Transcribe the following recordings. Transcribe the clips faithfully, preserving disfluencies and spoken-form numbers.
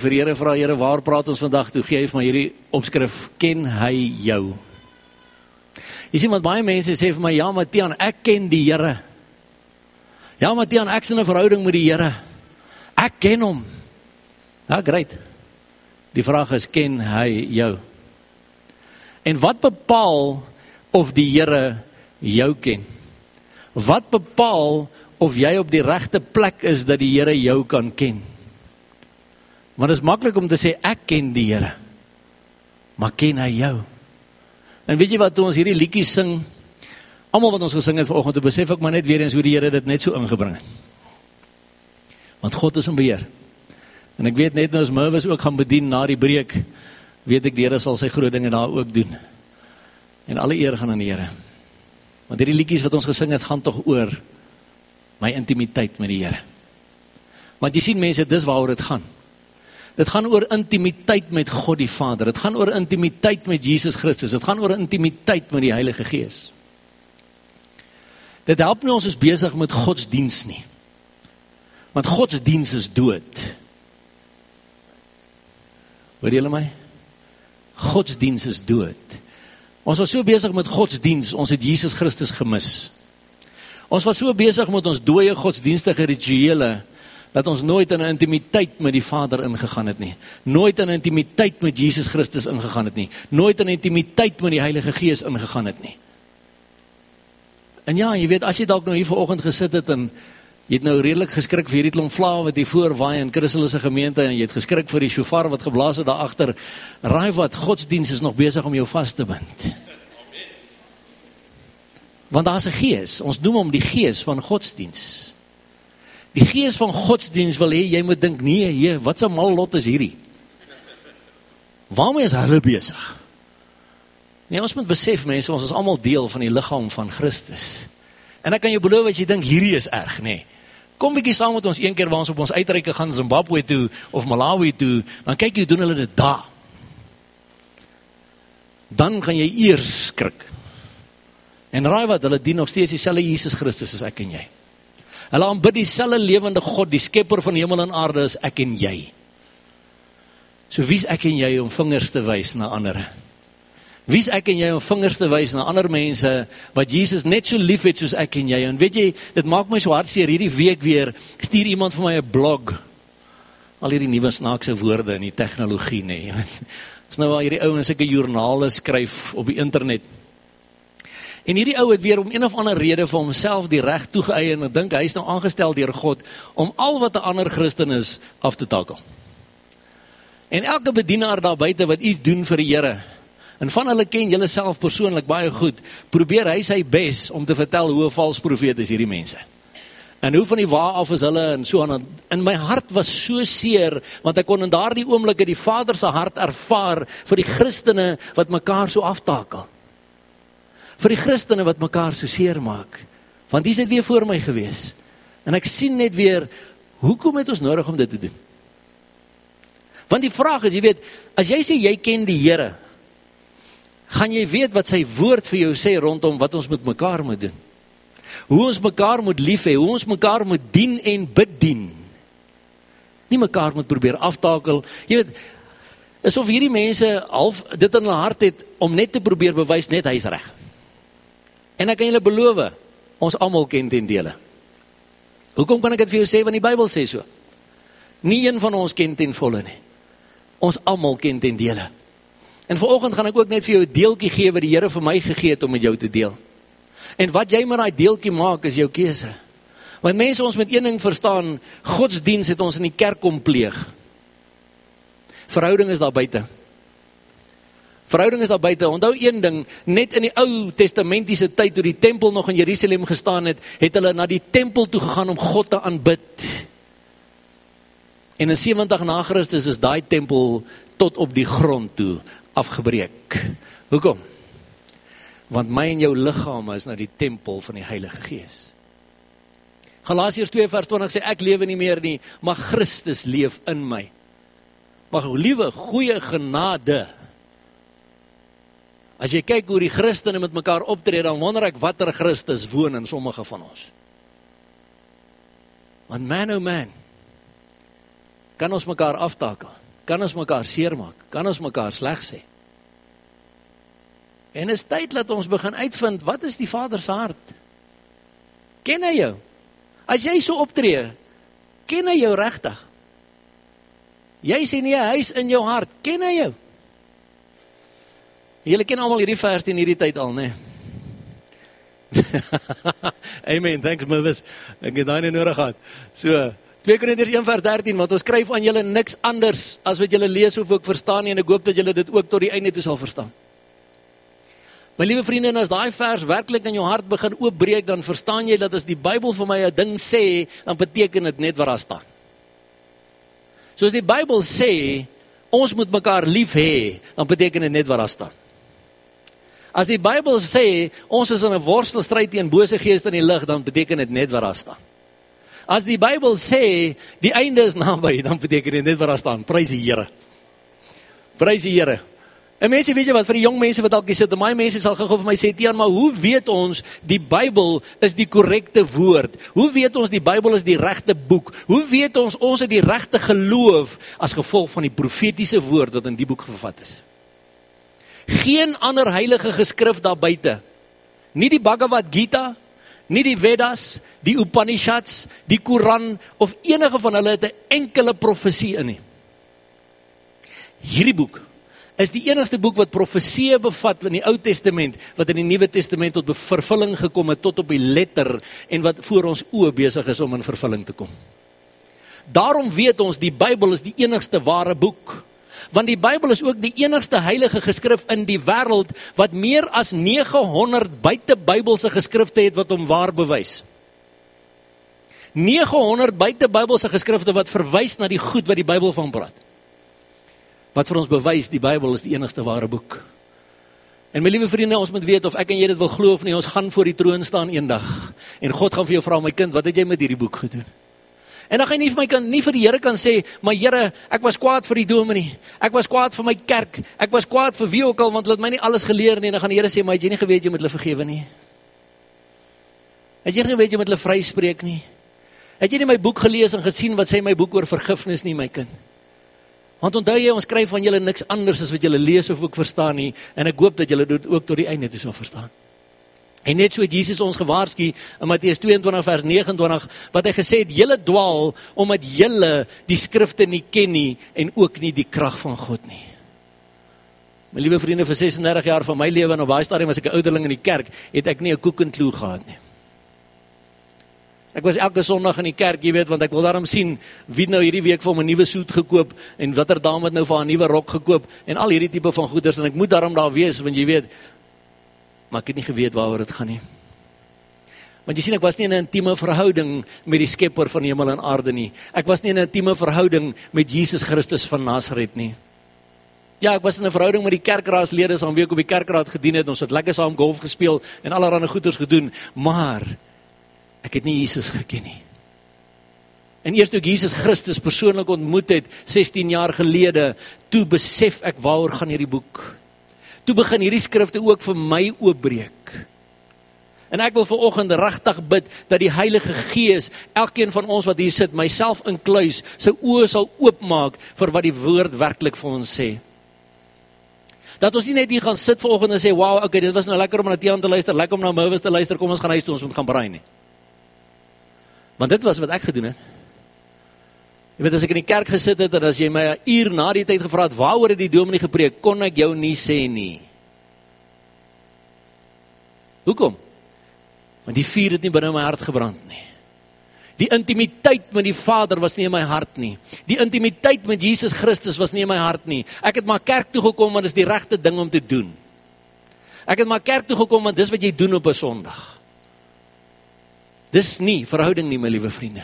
ek vir die Here vra, Here, waar praat ons vandag toe? Gee hy vir my hierdie opskrif, ken hy jou? Jy sien, want baie mense sê vir my, ja, Matiaan, ek ken die Here. Ja, Matiaan, ek is in 'n verhouding met die Here. Ek ken hom. Ja, great. Die vraag is, ken hy jou? En wat bepaal of die Here jou ken? Wat bepaal of jy op die regte plek is dat die Here jou kan ken? Want dit is maklik om te sê, ek ken die Here. Maar ken hy jou? En weet jy wat, toe ons hierdie liedjies sing, almal wat ons gesing het vanoggend, toe besef ek maar net weer eens hoe die Here dit net so ingebring het. Want God is in beheer. En ek weet net nou as Mervis ook gaan bedien na die breek, weet ek die Here sal sy groot dinge daar ook doen. En alle eer gaan aan die Here. Want hierdie liedjies wat ons gesing het, gaan tog oor my intimiteit met die Here. Want jy sien mense, dis waaroor dit gaan. Dit gaan oor intimiteit met God die Vader. Dit gaan oor intimiteit met Jesus Christus. Dit gaan oor intimiteit met die Heilige Gees. Dit help nie ons is besig met godsdiens nie. Want godsdiens is dood. Hoor julle my? Godsdiens is dood. Ons was so besig met godsdiens, ons het Jesus Christus gemis. Ons was so besig met ons dooie godsdienstige rituele, dat ons nooit in 'n intimiteit met die Vader ingegaan het nie. Nooit in 'n intimiteit met Jesus Christus ingegaan het nie. Nooit in 'n intimiteit met die Heilige Gees ingegaan het nie. En ja, jy weet, as jy dalk nou hier vanoggend gesit het en jy het nou redelik geskrik vir hierdie klomp vlae wat hier voor waai in Christus se gemeente en jy het geskrik vir die shofar wat geblaas het daar agter, raai wat, godsdiens is nog besig om jou vas te bind. Want daar is 'n gees, ons noem hom die gees van godsdiens. Die gees van godsdiens wil hê, jy moet dink, nee, hier, wat so mal lot is hierdie? Waarmee is hulle besig? Nee, ons moet besef mense, ons is almal deel van die liggaam van Christus. En ek kan jou beloof as jy dink, hierdie is erg, nee. Kom bietjie saam met ons een keer waar ons op ons uitreike gaan Zimbabwe toe, of Malawi toe, dan kyk jy, doen hulle dit daar. Dan gaan jy eers skrik. En raai wat, hulle dien nog steeds dieselfde Jesus Christus as ek en jy. Hulle aanbid dieselfde lewende God, die skepper van hemel en aarde as ek en jy. So wie's ek en jy om vingers te wys na ander? Wie's ek en jy om vingers te wys na ander mense, wat Jesus net so lief het soos ek en jy? En weet jy, dit maak my so hartseer, hierdie week weer, stuur iemand vir my 'n blog, al hierdie nuwe snaakse woorde in die tegnologie, nee. Dis nou al hierdie ouens sulke joernale skryf op die internet. En hierdie ou het weer om een of ander rede vir homself die reg toegeëien, en ek dink hy is nou aangestel deur God, om al wat 'n ander Christen is, af te takel. En elke bedienaar daar buite wat iets doen vir die Here, en van hulle ken julle self persoonlik baie goed, probeer hy sy bes om te vertel hoe 'n vals profeet is hierdie mense. En hoe van die waar af is hulle, en so aan. En my hart was so seer, want ek kon in daardie oomblikke die Vader se hart ervaar vir die Christene wat mekaar so aftakel. Vir die Christene wat mekaar so seer maak. Want die is het weer voor my gewees. En ek sien net weer, hoekom het ons nodig om dit te doen? Want die vraag is, jy weet, as jy sê jy ken die Here, gaan jy weet wat sy woord vir jou sê rondom wat ons met mekaar moet doen. Hoe ons mekaar moet lief hê, hoe ons mekaar moet dien en bedien. Nie mekaar moet probeer aftakel. Jy weet, asof hierdie mense half dit in hulle hart het om net te probeer bewys net hy is reg. En ek kan julle beloof, ons almal ken ten dele. Hoekom kan ek dit vir jou sê, want die Bybel sê so? Nie een van ons ken ten volle nie. Ons almal ken ten dele. En vanoggend gaan ek ook net vir jou 'n deeltjie gee wat die Here vir my gegee het om met jou te deel. En wat jy met daai deeltjie maak is jou keuse. Want mense, ons moet een ding verstaan, godsdiens het ons in die kerk kom pleeg. Verhouding is daar buite. Verhouding is daar buite. Onthou een ding, net in die Ou Testamentiese tyd, toe die tempel nog in Jerusalem gestaan het, het hulle na die tempel toe gegaan om God te aanbid. En in sewentig na Christus is daai tempel tot op die grond toe afgebreek. Hoekom? Want my en jou liggame is nou die tempel van die Heilige Gees. Galasiërs twee vers twintig sê, ek lewe nie meer nie, maar Christus leef in my. Maar liewe, goeie genade. As jy kyk hoe die Christene met mekaar optree, dan wonder ek watter Christus woon in sommige van ons. Want man oh man, kan ons mekaar aftakel. kan ons mekaar seermaak, kan ons mekaar sleg sê. En is tyd dat ons begin uitvind, wat is die Vader se hart? Ken hy jou? As jy so optree, ken hy jou regtig? Jy sê nie, hy is in jou hart, ken hy jou? Julle ken almal hierdie vers in hierdie tyd al, né? Amen, thanks Mavis, ek het daai nie nodig gehad. So, twee Korintiërs een vers dertien, want ons skryf aan julle niks anders, as wat julle lees of ook verstaan nie, en ek hoop dat julle dit ook tot die einde toe sal verstaan. My liewe vriende, en as daai vers werklik in jou hart begin oopbreek, dan verstaan jy dat as die Bybel vir my 'n ding sê, dan beteken dit net wat daar staan. So as die Bybel sê, ons moet mekaar lief hê, dan beteken dit net wat daar staan. As die Bybel sê, ons is in 'n worstelstryd teen bose geeste in die lig, dan beteken dit net wat daar staan. As die Bybel sê, die einde is naby, dan beteken dit net wat daar staan. Prys die Here. Prys die Here. En mense, weet jy wat, vir die jong mense wat dalk hier sit, en my mense sal gou vir my sê, Tiaan, maar hoe weet ons die Bybel is die korrekte woord? Hoe weet ons die Bybel is die regte boek? Hoe weet ons ons het die regte geloof as gevolg van die profetiese woord wat in die boek vervat is? Geen ander heilige geskrif daar buite, nie die Bhagavad Gita, nie die Vedas, die Upanishads, die Koran, of enige van hulle het 'n enkele profesie in nie. Hierdie boek is die enigste boek wat profeseë bevat in die Ou Testament, wat in die Nuwe Testament tot vervulling gekom het, tot op die letter, en wat voor ons oë besig is om in vervulling te kom. Daarom weet ons, die Bybel is die enigste ware boek, want die Bybel is ook die enigste heilige geskrif in die wêreld, wat meer as nege honderd buite Bybelse geskrifte het, wat hom waar bewys. nege honderd buite Bybelse geskrifte, wat verwys na die goed wat die Bybel van praat. Wat vir ons bewys, die Bybel is die enigste ware boek. En my liewe vriende, ons moet weet, of ek en jy dit wil glo of nie, ons gaan voor die troon staan eendag. En God gaan vir jou vra, my kind, wat het jy met hierdie boek gedoen? En dan gaan jy nie vir my kan, nie vir die Here kan sê, maar Here, ek was kwaad vir die dominee, ek was kwaad vir my kerk, ek was kwaad vir wie ook al, want hulle het my nie alles geleer nie, en dan gaan die Here sê, maar het jy nie geweet, jy moet hulle vergewe nie? Het jy nie geweet, jy moet hulle vryspreek nie? Het jy nie my boek gelees en gesien, wat sê my boek oor vergifnis nie, my kind? Want onthou jy, ons skryf van julle niks anders as wat julle lees of ook verstaan nie, en ek hoop dat julle dit ook tot die einde toe sal verstaan. En net so het Jesus ons gewaarsku in Matteus tweeëntwintig vers negenentwintig, wat hy gesê het, julle dwaal, omdat julle die skrifte nie ken nie, en ook nie die krag van God nie. My liewe vriende, vir ses en dertig jaar van my lewe, en op baie stadium as ek 'n ouderling in die kerk, het ek nie 'n koek en kloe gehad nie. Ek was elke Sondag in die kerk, jy weet, want ek wil daarom sien, wie nou hierdie week vir hom 'n nuwe soet gekoop, en watter dame het nou vir haar 'n nuwe rok gekoop, en al hierdie tipe van goeders, en ek moet daarom daar wees, want jy weet, maar ek het nie geweet waaroor dit gaan nie. Want jy sien, ek was nie in 'n intieme verhouding met die skepper van hemel en aarde nie. Ek was nie in 'n intieme verhouding met Jesus Christus van Nasaret nie. Ja, ek was in 'n verhouding met die kerkraadslede, saam wie ek op die kerkraad gedien het, ons het lekker saam golf gespeel, en allerlei goeders gedoen, maar ek het nie Jesus geken nie. En eers toe ek Jesus Christus persoonlik ontmoet het, sestien jaar gelede, toe besef ek waaroor gaan hierdie boek. Toe begin hierdie skrifte ook vir my oopbreek. En ek wil vanoggend regtig bid, dat die Heilige Gees, elkeen van ons wat hier sit, myself inkluis, sy oë sal oopmaak, vir wat die woord werklik vir ons sê. Dat ons nie net hier gaan sit vanoggend en sê, wow, okay, dit was nou lekker om na Tiaan te luister, lekker om na Mavis te luister, kom ons gaan huis toe, ons moet gaan braai nie. Want dit was wat ek gedoen het. Jy weet, as ek in die kerk gesit het, en as jy my 'n uur na die tyd gevra het, waaroor het die dominee gepreek, kon ek jou nie sê nie. Hoekom? Want die vuur het nie binne my hart gebrand nie. Die intimiteit met die Vader was nie in my hart nie. Die intimiteit met Jesus Christus was nie in my hart nie. Ek het maar kerk toe gekom, want dit is die regte ding om te doen. Ek het maar kerk toe gekom, want dis wat jy doen op 'n Sondag. Dis nie verhouding nie, my liewe vriende.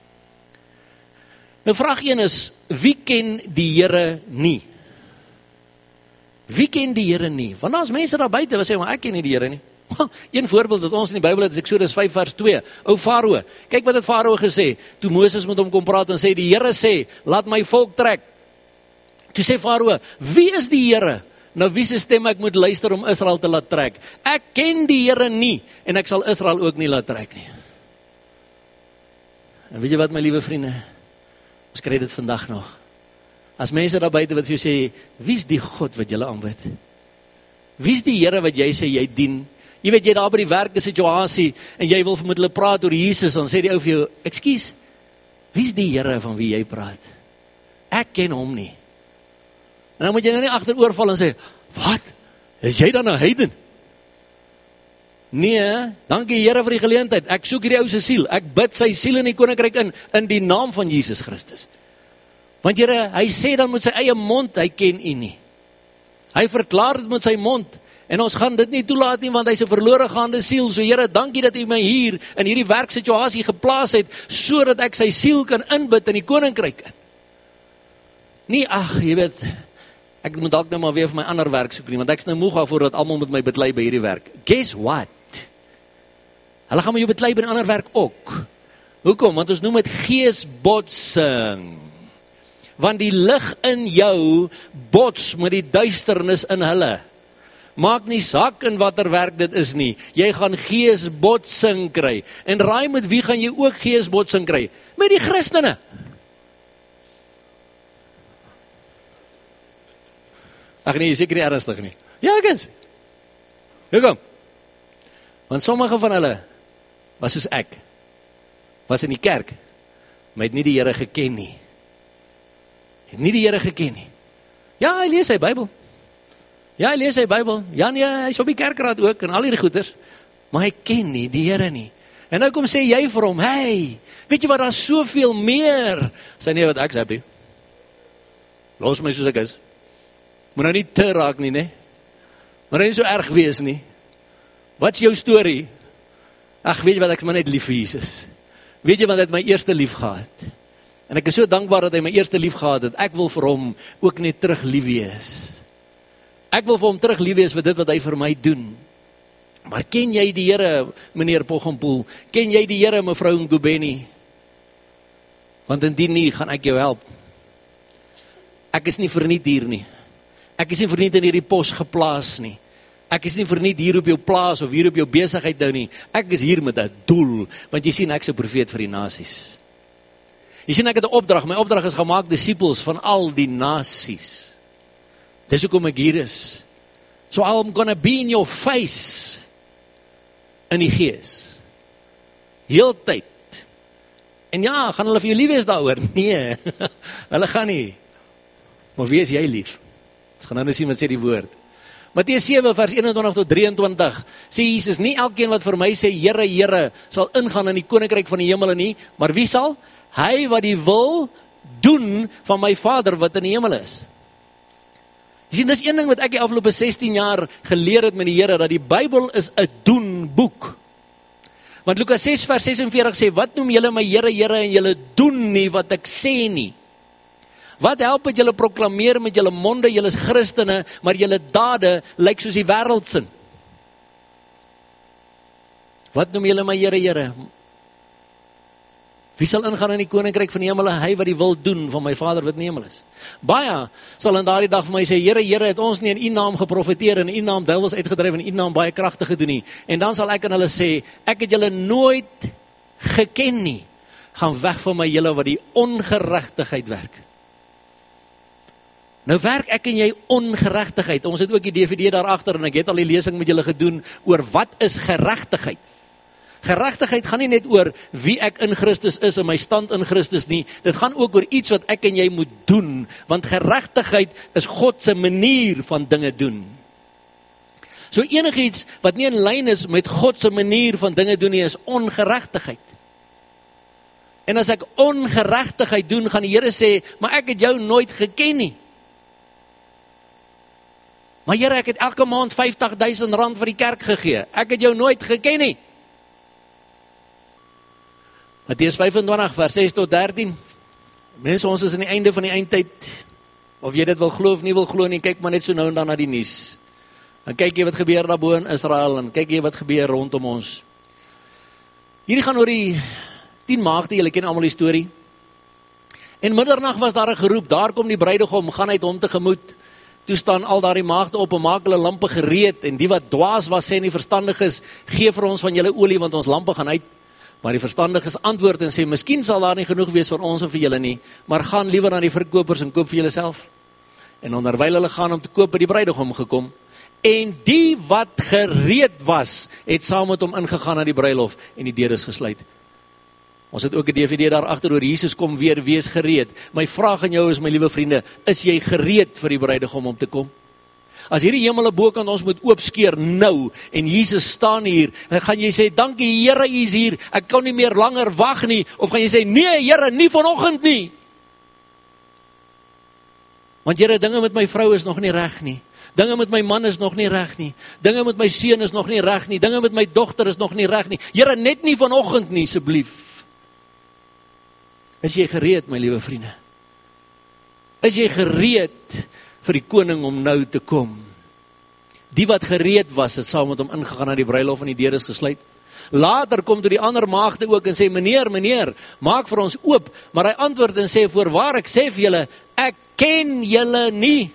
Nou vraag een is, wie ken die Here nie? Wie ken die Here nie? Want daar's mense daar buite wat sê, maar ek ken nie die Here nie. Een voorbeeld wat ons in die Bybel het, is Eksodus vyf vers twee. Ou Farao, kyk wat het Farao gesê, toe Moses met hom kom praat en sê, die Here sê, laat my volk trek. Toe sê Farao, wie is die Here? Nou wie se stem ek moet luister om Israel te laat trek? Ek ken die Here nie, en ek sal Israel ook nie laat trek nie. En weet jy wat, my liewe vriende? Ons kry dit vandag nog. as mense daar buite wat vir jou sê, wie's die God wat julle aanbid? Wie's die Here wat jy sê jy dien? Jy weet, jy daar by die werk 'n situasie, en jy wil met hulle praat oor Jesus, dan sê die ou vir jou, ekskuus, wie's die Here van wie jy praat? Ek ken hom nie. En dan moet jy nou nie agteroorval en sê, wat? Is jy dan 'n heiden? Nee, dankie Here vir die geleentheid. Ek soek hierdie ou se siel. Ek bid sy siel in die koninkryk in, in die naam van Jesus Christus. Want Here, hy sê dan met sy eie mond, hy ken u nie. Hy verklaar dit met sy mond, en ons gaan dit nie toelaat nie, want hy's 'n verlore gaande siel. So Here, dankie dat u my hier, in hierdie werksituasie geplaas het, so dat ek sy siel kan inbid in die koninkryk in. Nie, ag, jy weet, ek moet dalk nou maar weer vir my ander werk soek nie, want ek is nou moeg daarvoor dat almal met my betlei by hierdie werk. Guess what? Hulle gaan met jou betlei by 'n ander werk ook. Hoekom? Want ons noem dit geesbotsing. Want die lig in jou bots met die duisternis in hulle. Maak nie saak in watter werk dit is nie. Jy gaan geesbotsing kry. En raai met wie gaan jy ook geesbotsing kry? Met die Christene. Ag nee, seker nie ernstig nie. Ja, kens. Hoekom? Want sommige van hulle was soos ek. Was in die kerk, maar het nie die Here geken nie. Het nie die Here geken nie. Ja, hy lees sy Bybel. Ja, hy lees sy Bybel. Ja, nee, hy is op die kerkraad ook en al hierdie goeters. Maar hy ken nie die Here nie. En nou kom sê jy vir hom, hey, weet jy wat, daar is soveel meer. Sê nee, wat ek sê, happy. Los my soos ek is. Moet nou nie te raak nie, nee. Maar nie so erg wees nie. Wat is jou storie? Ag, weet jy wat, ek is maar net lief vir Jesus. Weet jy wat, hy het my eerste lief gehad. En ek is so dankbaar dat hy my eerste lief gehad het. Ek wil vir hom ook net terug lief wees. Ek wil vir hom terug lief wees vir dit wat hy vir my doen. Maar ken jy die Here, meneer Pochempoel? Ken jy die Here, mevrou Ngubeni? Want indien nie, gaan ek jou help. Ek is nie verniet hier nie. Ek is nie verniet in hierdie pos geplaas nie. Ek is nie verniet hier op jou plaas of hier op jou besigheid nou nie. Ek is hier met 'n doel, want jy sien ek is 'n profeet vir die nasies. Jy sien ek het 'n opdrag, my opdrag is gemaak disippels van al die nasies. Dis hoekom ek hier is. So I'm gonna be in your face in die gees. Heeltyd. En ja, gaan hulle vir jou lief wees daaroor? Nee, hulle gaan nie. Maar wie is jy lief? Ons gaan nou nou sien wat sê die woord. Matteus sewe vers eenentwintig tot drieëntwintig sê Jesus, nie elkeen wat vir my sê Here, Here, sal ingaan in die koninkryk van die hemel nie, maar wie sal? Hy wat die wil doen van my Vader wat in die hemel is. Jy sien, dis een ding wat ek die afgelope sestien jaar geleer het met die Here, dat die Bybel is 'n doen boek. Want Lukas ses vers ses en veertig sê, wat noem julle my Here, Here, en julle doen nie wat ek sê nie? Wat help het julle proklameer met julle monde, julle is Christene, maar julle dade lyk soos die wêreldsin? Wat noem julle my Here, Here? Wie sal ingaan in die koninkryk van die hemel? Hy wat die wil doen van my Vader wat in die hemel is. Baie sal in daardie dag vir my sê, Here, Here, het ons nie in u naam geprofeteer, en in u naam duiwels uitgedryf, en in u naam baie kragtig gedoen nie. En dan sal ek aan hulle sê, ek het julle nooit geken nie. Gaan weg van my julle wat die ongeregtigheid werk. Nou werk ek en jy ongeregtigheid. Ons het ook die D V D daar agter en ek het al die lesing met julle gedoen oor wat is geregtigheid. Geregtigheid gaan nie net oor wie ek in Christus is en my stand in Christus nie. Dit gaan ook oor iets wat ek en jy moet doen, want geregtigheid is God se manier van dinge doen. So enigiets wat nie in lyn is met God se manier van dinge doen nie, is ongeregtigheid. En as ek ongeregtigheid doen, gaan die Here sê, maar ek het jou nooit geken nie. Maar Here, ek het elke maand vyftig duisend rand vir die kerk gegee. Ek het jou nooit geken nie. Matteus vyfentwintig vers ses tot dertien. Mense, ons is aan die einde van die eindtyd. Of jy dit wil glo of nie wil glo nie, kyk maar net so nou en dan na die nuus. Dan kyk jy wat gebeur daarbo in Israel en kyk jy wat gebeur rondom ons. Hierdie gaan oor die tien maagde, julle ken almal die storie. En middernag was daar 'n geroep, daar kom die bruidegom, gaan uit hom tegemoet. Toe staan al daardie maagde op en maak hulle lampe gereed, en die wat dwaas was sê en nie verstandig is, gee vir ons van julle olie want ons lampe gaan uit. Maar die verstandiges antwoord en sê, miskien sal daar nie genoeg wees vir ons en vir julle nie, maar gaan liewer na die verkopers en koop vir julle self. En onderwyl hulle gaan om te koop, by die bruidegom gekom, en die wat gereed was, het saam met hom ingegaan na die bruilof, en die deur is gesluit. Ons het ook 'n D V D daar agter oor Jesus kom weer, wees gereed. My vraag aan jou is, my liewe vriende, is jy gereed vir die bruidegom om te kom? As hierdie hemel bokant ons moet oopskeer nou, en Jesus staan hier, gaan jy sê, dankie Here, U is hier, ek kan nie meer langer wag nie, of gaan jy sê, nee Here, nie vanoggend nie. Want Here, dinge met my vrou is nog nie reg nie. Dinge met my man is nog nie reg nie. Dinge met my seun is nog nie reg nie. Dinge met my dogter is nog nie reg nie. Here, net nie vanoggend nie, asseblief. Is jy gereed, my liewe vriende? Is jy gereed vir die koning om nou te kom? Die wat gereed was, het saam met hom ingegaan na die bruilof en die deur is gesluit. Later kom toe die ander maagde ook en sê, meneer, meneer, maak vir ons oop. Maar hy antwoord en sê, voorwaar ek sê vir julle, ek ken julle nie.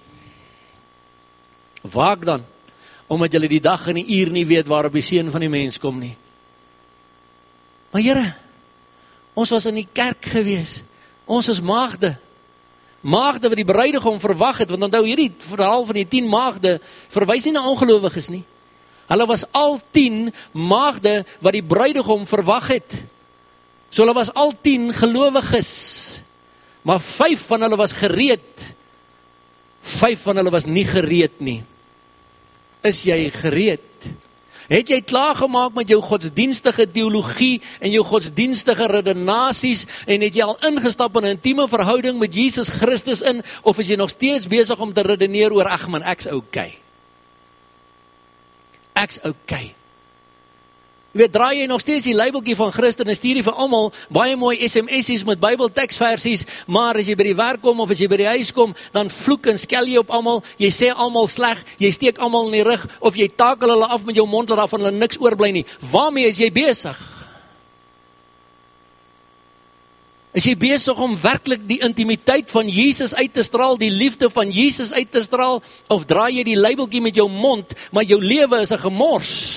Waak dan, omdat julle die dag en die uur nie weet waarop die seun van die mens kom nie. Maar Here, ons was in die kerk gewees. Ons is maagde. Maagde wat die bruidegom verwag het, want onthou hierdie verhaal van die tien maagde verwys nie na ongelowiges nie. Hulle was al tien maagde wat die bruidegom verwag het. So hulle was al tien gelowiges. Maar vyf van hulle was gereed. Vyf van hulle was nie gereed nie. Is jy gereed? Het jy klaargemaak met jou godsdienstige teologie en jou godsdienstige redenasies en het jy al ingestap in 'n intieme verhouding met Jesus Christus in, of is jy nog steeds besig om te redeneer oor, ag man, ek's okay. Ek's okay. Jy weet, draai jy nog steeds die labeltjie van Christen en stuur jy vir almal baie mooi S M S's met Bybelteksversies, maar as jy by die werk kom of as jy by die huis kom, dan vloek en skel jy op almal, jy sê almal sleg, jy steek almal in die rug, of jy takel hulle af met jou mond, dat daar van hulle niks oorbly nie. Waarmee is jy besig? Is jy besig om werklik die intimiteit van Jesus uit te straal, die liefde van Jesus uit te straal, of draai jy die labeltjie met jou mond, maar jou lewe is 'n gemors?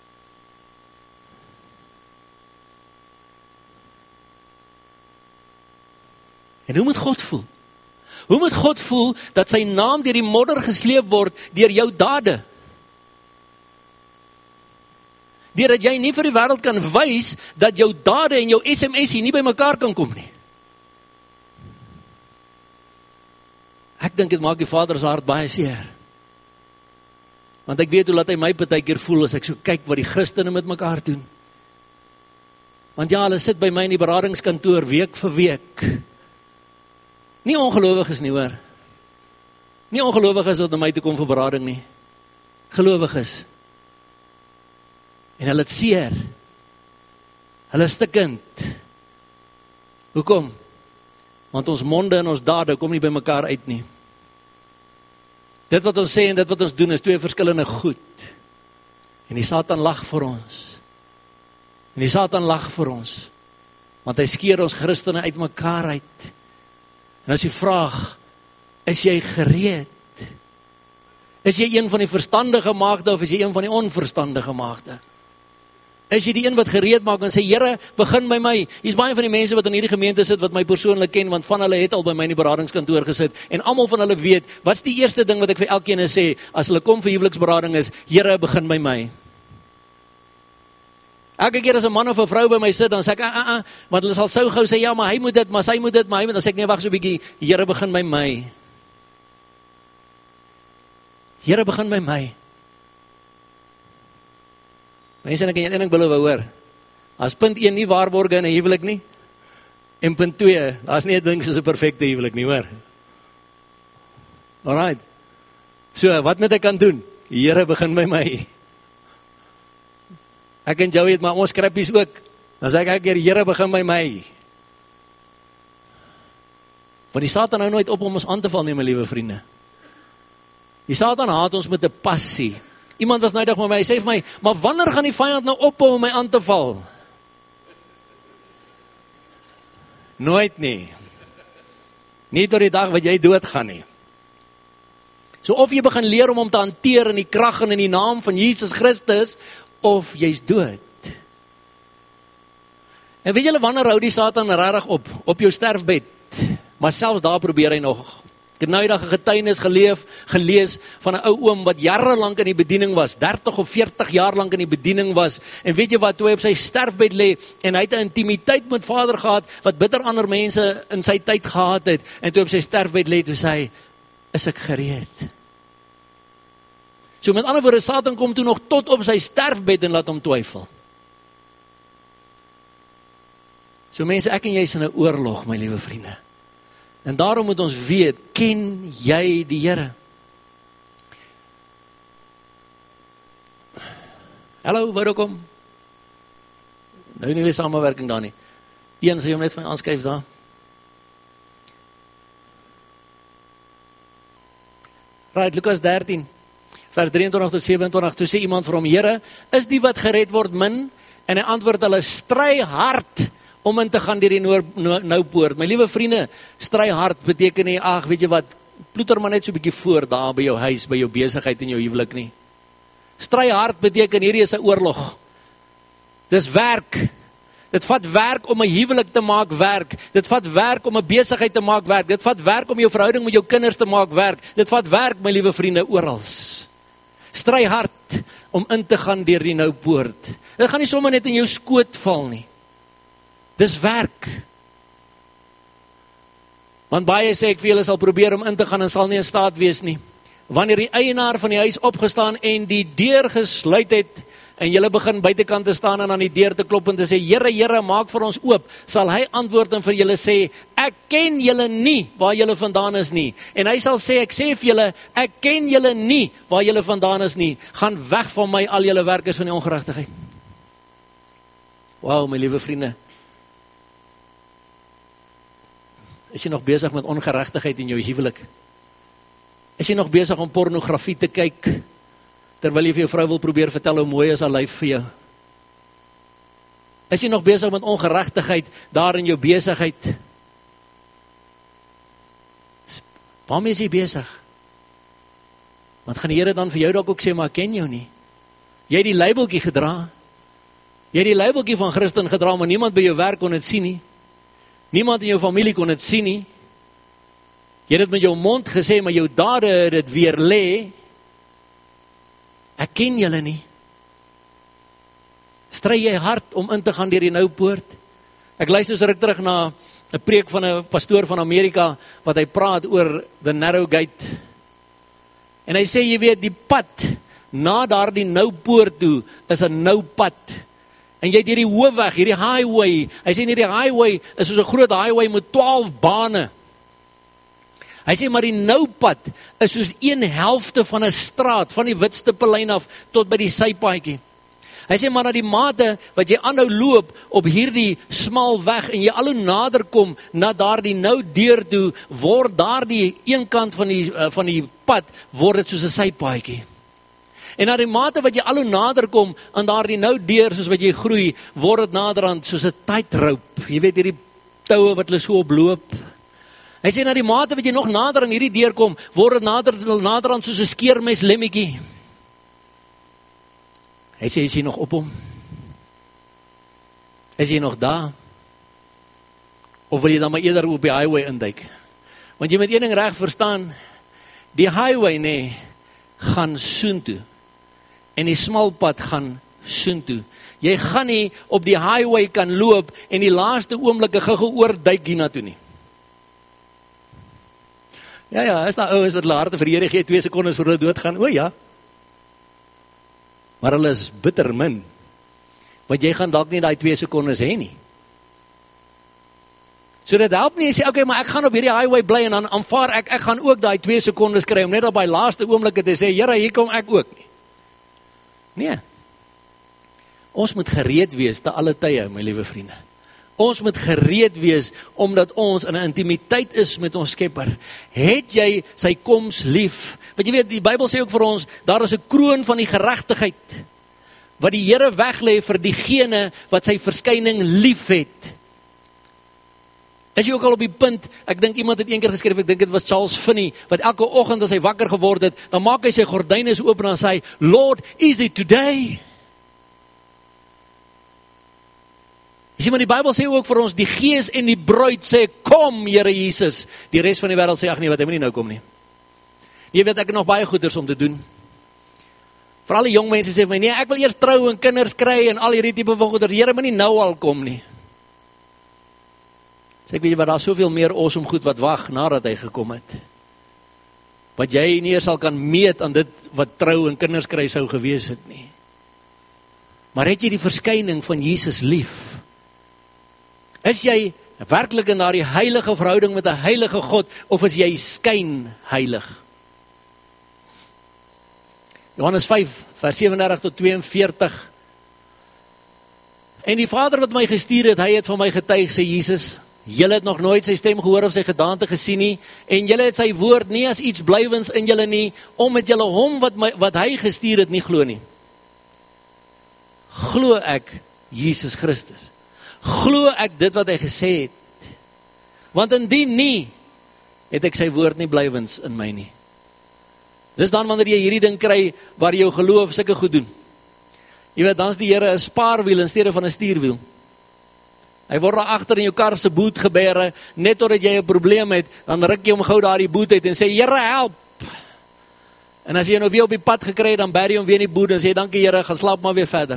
En hoe moet God voel? Hoe moet God voel dat sy naam deur die modder gesleep word deur jou dade? Deurdat jy nie vir die wêreld kan wys dat jou dade en jou S M S nie by mekaar kan kom nie. Ek dink dit maak die Vader se hart baie seer. Want ek weet hoe laat hy my partykeer voel as ek so kyk wat die Christene met mekaar doen. Want ja, hulle sit by my in die beradingskantoor week vir week. Nie ongelowiges nie, hoor. Nie ongelowiges wat na my toe kom vir berading nie. Gelowiges. En hulle het seer. Hulle is stikkend. Hoekom? Want ons monde en ons dade kom nie by mekaar uit nie. Dit wat ons sê en dit wat ons doen is twee verskillende goed. En die Satan lag vir ons. En die Satan lag vir ons. Want hy skeer ons Christene uit mekaar uit. En as jy vraag, is jy gereed? Is jy een van die verstandige maagde of is jy een van die onverstandige maagde? Is jy die een wat gereed maak en sê, Here, begin by my. Hier's baie van die mense wat in hierdie gemeente sit wat my persoonlik ken, want van hulle het al by my in die beradingskantoor gesit en almal van hulle weet, wat's die eerste ding wat ek vir elkeen sê as hulle kom vir huweliksberading is, Here, begin by my. Elke keer as 'n man of 'n vrou by my sit, dan sê ek, ah, ah, ah, want hulle sal sou gou sê, ja, maar hy moet dit, maar sy moet dit, maar hy moet, dan sê ek, nee, wag so 'n bietjie, Here, begin by my. Here, begin by my. Mense, ek kan julle een ding beloof, hoor, as punt een nie waarborge in 'n huwelik nie, en punt twee, daar's nie 'n ding soos 'n perfekte huwelik nie, hoor. Alright. So, wat moet ek kan doen? Here, begin by my. Ek en Joey het maar ons krappies ook. Dan sê ek elke keer, Here, begin by my. Want die Satan hou nooit op om ons aan te val nie, my liewe vriende. Die Satan haat ons met 'n passie. Iemand was nou eendag met my, hy sê vir my, maar wanneer gaan die vyand nou ophou om my aan te val? Nooit nie. Nie tot die dag wat jy doodgaan nie. So of jy begin leer om hom te hanteer in die krag en in die naam van Jesus Christus, of jy's dood. En weet julle, wanneer hou die Satan regtig op? Op jou sterfbed. Maar selfs daar probeer hy nog. Ek het nou eendag 'n getuienis geleef, gelees van 'n ou oom wat jare lank in die bediening was, dertig of veertig jaar lank in die bediening was, en weet jy wat, toe hy op sy sterfbed lê, en hy het 'n intimiteit met Vader gehad, wat bitter ander mense in sy tyd gehad het, en toe op sy sterfbed lê, toe sê hy, is ek gereed? So met ander woorde, Satan kom toe nog tot op sy sterfbed en laat hom twyfel. So mense, ek en jy is in 'n oorlog, my liewe vriende. En daarom moet ons weet, ken jy die Here? Hallo, waar kom? Nou nie weer samewerking daar nie. Een, sê jy hom net van my aanskryf daar. Right, Lukas dertien, vers drieëntwintig tot sewenentwintig, toe sê iemand vir hom, Here, is die wat gered word min? En hy antwoord hulle, stry hard om in te gaan deur die nou poort. My liewe vriende, stry hard beteken nie, ag, weet jy wat, ploeter maar net so 'n bietjie voor daar by jou huis, by jou besigheid en jou huwelik nie. Stry hard beteken hierdie is 'n oorlog. Dis werk. Dit vat werk om 'n huwelik te maak werk. Dit vat werk om 'n besigheid te maak werk. Dit vat werk om jou verhouding met jou kinders te maak werk. Dit vat werk, my liewe vriende, oral. Stry hard om in te gaan deur die nou poort. Dit gaan nie sommer net in jou skoot val nie. Dis werk. Want baie sê ek vir julle sal probeer om in te gaan en sal nie in staat wees nie. Wanneer die eienaar van die huis opgestaan en die deur gesluit het, en julle begin buitekant te staan en aan die deur te klop en te sê, Here, Here, maak vir ons oop, sal hy antwoord en vir julle sê, ek ken julle nie waar julle vandaan is nie. En hy sal sê, ek sê vir julle, ek ken julle nie waar julle vandaan is nie. Gaan weg van my, al julle werkers van die ongeregtigheid. Wow, my liewe vriende. Is jy nog besig met ongeregtigheid in jou huwelik? Is jy nog besig om pornografie te kyk, terwyl jy vir jou vrou wil probeer vertel hoe mooi is haar lyf vir jou? Is jy nog besig met ongeregtigheid daar in jou besigheid? Waarmee is jy besig? Want gaan die Here dan vir jou dalk ook sê, maar ek ken jou nie. Jy het die labeltjie gedra. Jy het die labeltjie van Christen gedra, maar niemand by jou werk kon dit sien nie. Niemand in jou familie kon dit sien nie. Jy het dit met jou mond gesê, maar jou dade het dit weer lê. Ek ken julle nie. Stry jy hard om in te gaan deur die nou poort? Ek luister so ruk terug na 'n preek van 'n pastoor van Amerika, wat hy praat oor the narrow gate. En hy sê, jy weet, die pad na daardie nou poort toe, is 'n nou pad. En jy het hierdie hoofweg, hierdie highway, hy sê hierdie highway is soos 'n groot highway met twaalf bane. Hy sê, maar die noupad is soos een helfte van 'n straat, van die Witstipellyn af tot by die sypaadjie. Hy sê, maar na die mate wat jy aanhou loop op hierdie smal weg en jy al hoe nader kom na daardie nou deur toe, word daardie een kant van die uh, van die pad word dit soos 'n sypaadjie. En na die mate wat jy al hoe nader kom aan daardie nou deur, soos wat jy groei, word dit naderhand soos 'n tightrope. Jy weet hierdie toue wat hulle so oploop. Hy sê, na die mate wat jy nog nader aan hierdie deur kom, word dit nader, naderhand soos 'n skeermes lemmetjie. Hy sê, is jy nog op hom? Is jy nog daar? Of wil jy dan maar eerder op die highway induik? Want jy moet een ding reg verstaan, die highway nee, gaan soontoe. En die smalpad gaan soontoe. Jy gaan nie op die highway kan loop en die laaste oomblikke gou-gou oorduik hiernatoe nie. Ja, ja, is daar ouens wat hulle harte vir die Here gee, twee sekondes voor hulle doodgaan, o ja. Maar hulle is bitter min, want jy gaan dalk nie daai twee sekondes hê nie. So dit help nie, jy sê, okay, maar ek gaan op hierdie highway bly, en dan aanvaar ek, ek gaan ook daai twee sekondes kry, om net op die laaste oomblikke te sê, Here, hier kom ek ook nie. Nee. Ons moet gereed wees te alle tye, my liewe vriende. Ons moet gereed wees, omdat ons in 'n intimiteit is met ons Skepper. Het jy sy koms lief? Want jy weet, die Bybel sê ook vir ons, daar is 'n kroon van die geregtigheid, wat die Here weglê vir diegene wat sy verskyning lief het. Is jy ook al op die punt, ek dink iemand het een keer geskryf, ek dink dit was Charles Finney, wat elke oggend as hy wakker geword het, dan maak hy sy gordyne so oop en dan sê hy, Lord, is it today? Jy sien, maar die Bybel sê ook vir ons, die Gees en die bruid sê, kom Here Jesus. Die res van die wêreld sê, ag nee, wat, hy moet nie nou kom nie. Jy weet, ek het nog baie goeders om te doen. Veral die jong mense sê vir my, nee, ek wil eers trou en kinders kry en al hierdie tipe van goeders. Here, moet nie nou al kom nie. Sê ek, weet jy wat, daar is soveel meer awesome goed wat wag nadat hy gekom het. Wat jy nie eers al kan meet aan dit wat trou en kinders kry sou gewees het nie. Maar het jy die verskyning van Jesus lief? Is jy werklik in daardie heilige verhouding met 'n heilige God, of is jy skyn heilig? Johannes vyf, vers sewendertig tot tweeënveertig. En die Vader wat my gestuur het, hy het van my getuig, sê Jesus, julle het nog nooit sy stem gehoor of sy gedaante gesien nie, en julle het sy woord nie as iets blywends in julle nie, omdat julle hom wat, my, wat hy gestuur het nie glo nie. Glo ek Jesus Christus? Glo ek dit wat hy gesê het? Want indien nie, het ek sy woord nie blywends in my nie. Dis dan wanneer jy hierdie ding kry, waar jou geloof sulke goed doen. Jy weet, dan is die Here 'n spaarwiel in steede van 'n stuurwiel. Hy word daar agter in jou kar se boot gebere, net totdat jy 'n probleem het, dan ruk jy hom gou daar die boot uit en sê, Here, help! En as jy nou weer op die pad gekry het, dan bær jy hom weer in die boot en sê, dankie Here, gaan slaap maar weer verder.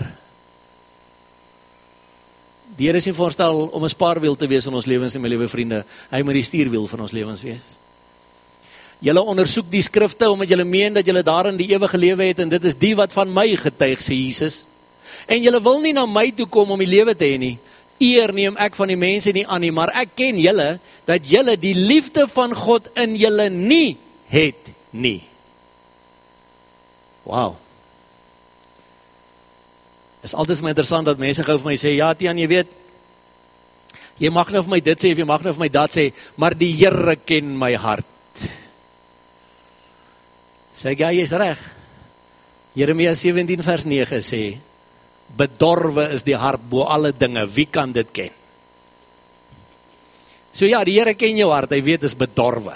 Die Here is nie voorstel om 'n spaarwiel te wees in ons lewens, en my liewe vriende, hy moet die stuurwiel van ons lewens wees. Julle ondersoek die skrifte, omdat julle meen dat julle daarin die ewige lewe het, en dit is die wat van my getuig, sê Jesus. En julle wil nie na my toe kom om die lewe te hê nie. Eer neem ek van die mense nie aan nie, maar ek ken julle, dat julle die liefde van God in julle nie het nie. Wow. Is altyd my interessant dat mense gou vir my sê, ja Tiaan, jy weet, jy mag nou vir my dit sê, of jy mag nou vir my dat sê, maar die Here ken my hart. Sê ek, ja, jy is reg. Jeremia sewentien vers nege sê, bedorwe is die hart bo alle dinge, wie kan dit ken? So ja, die Here ken jou hart, hy weet is bedorwe.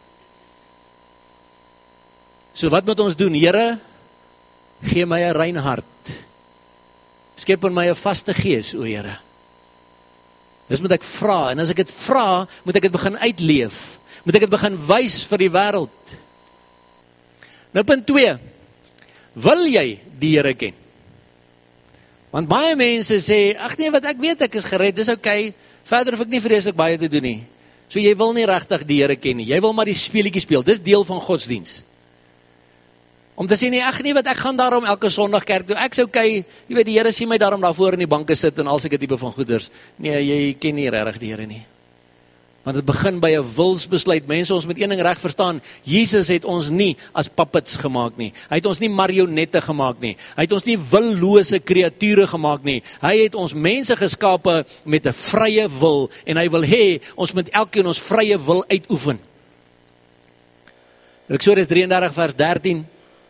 So wat moet ons doen? Here, gee my 'n rein hart. Skep in my 'n vaste gees, o Here. Dis moet ek vra, en as ek dit vra, moet ek dit begin uitleef. Moet ek dit begin wys vir die wêreld. Nou punt twee, wil jy die Here ken? Want baie mense sê, ag nee, wat ek weet ek is gered, dis okay, verder hoef ek nie vreeslik baie te doen nie. So jy wil nie regtig die Here ken nie, jy wil maar die speletjie speel, dis deel van godsdiens. Om te sê nie, ag nee, wat ek gaan daarom elke Sondag kerk toe, ek's okay, jy weet die Here sien my daarom daarvoor in die banke sit en al sulke tipe van goeders. Nee, jy ken nie regtig die Here nie. Want het begin by 'n wilsbesluit. Mense, ons moet een ding reg verstaan. Jesus het ons nie as puppets gemaak nie. Hy het ons nie marionette gemaak nie. Hy het ons nie willose kreature gemaak nie. Hy het ons mense geskape met 'n vrye wil, en hy wil hê ons moet elkeen ons vrye wil uitoefen. Eksodus drie en dertig vers dertien.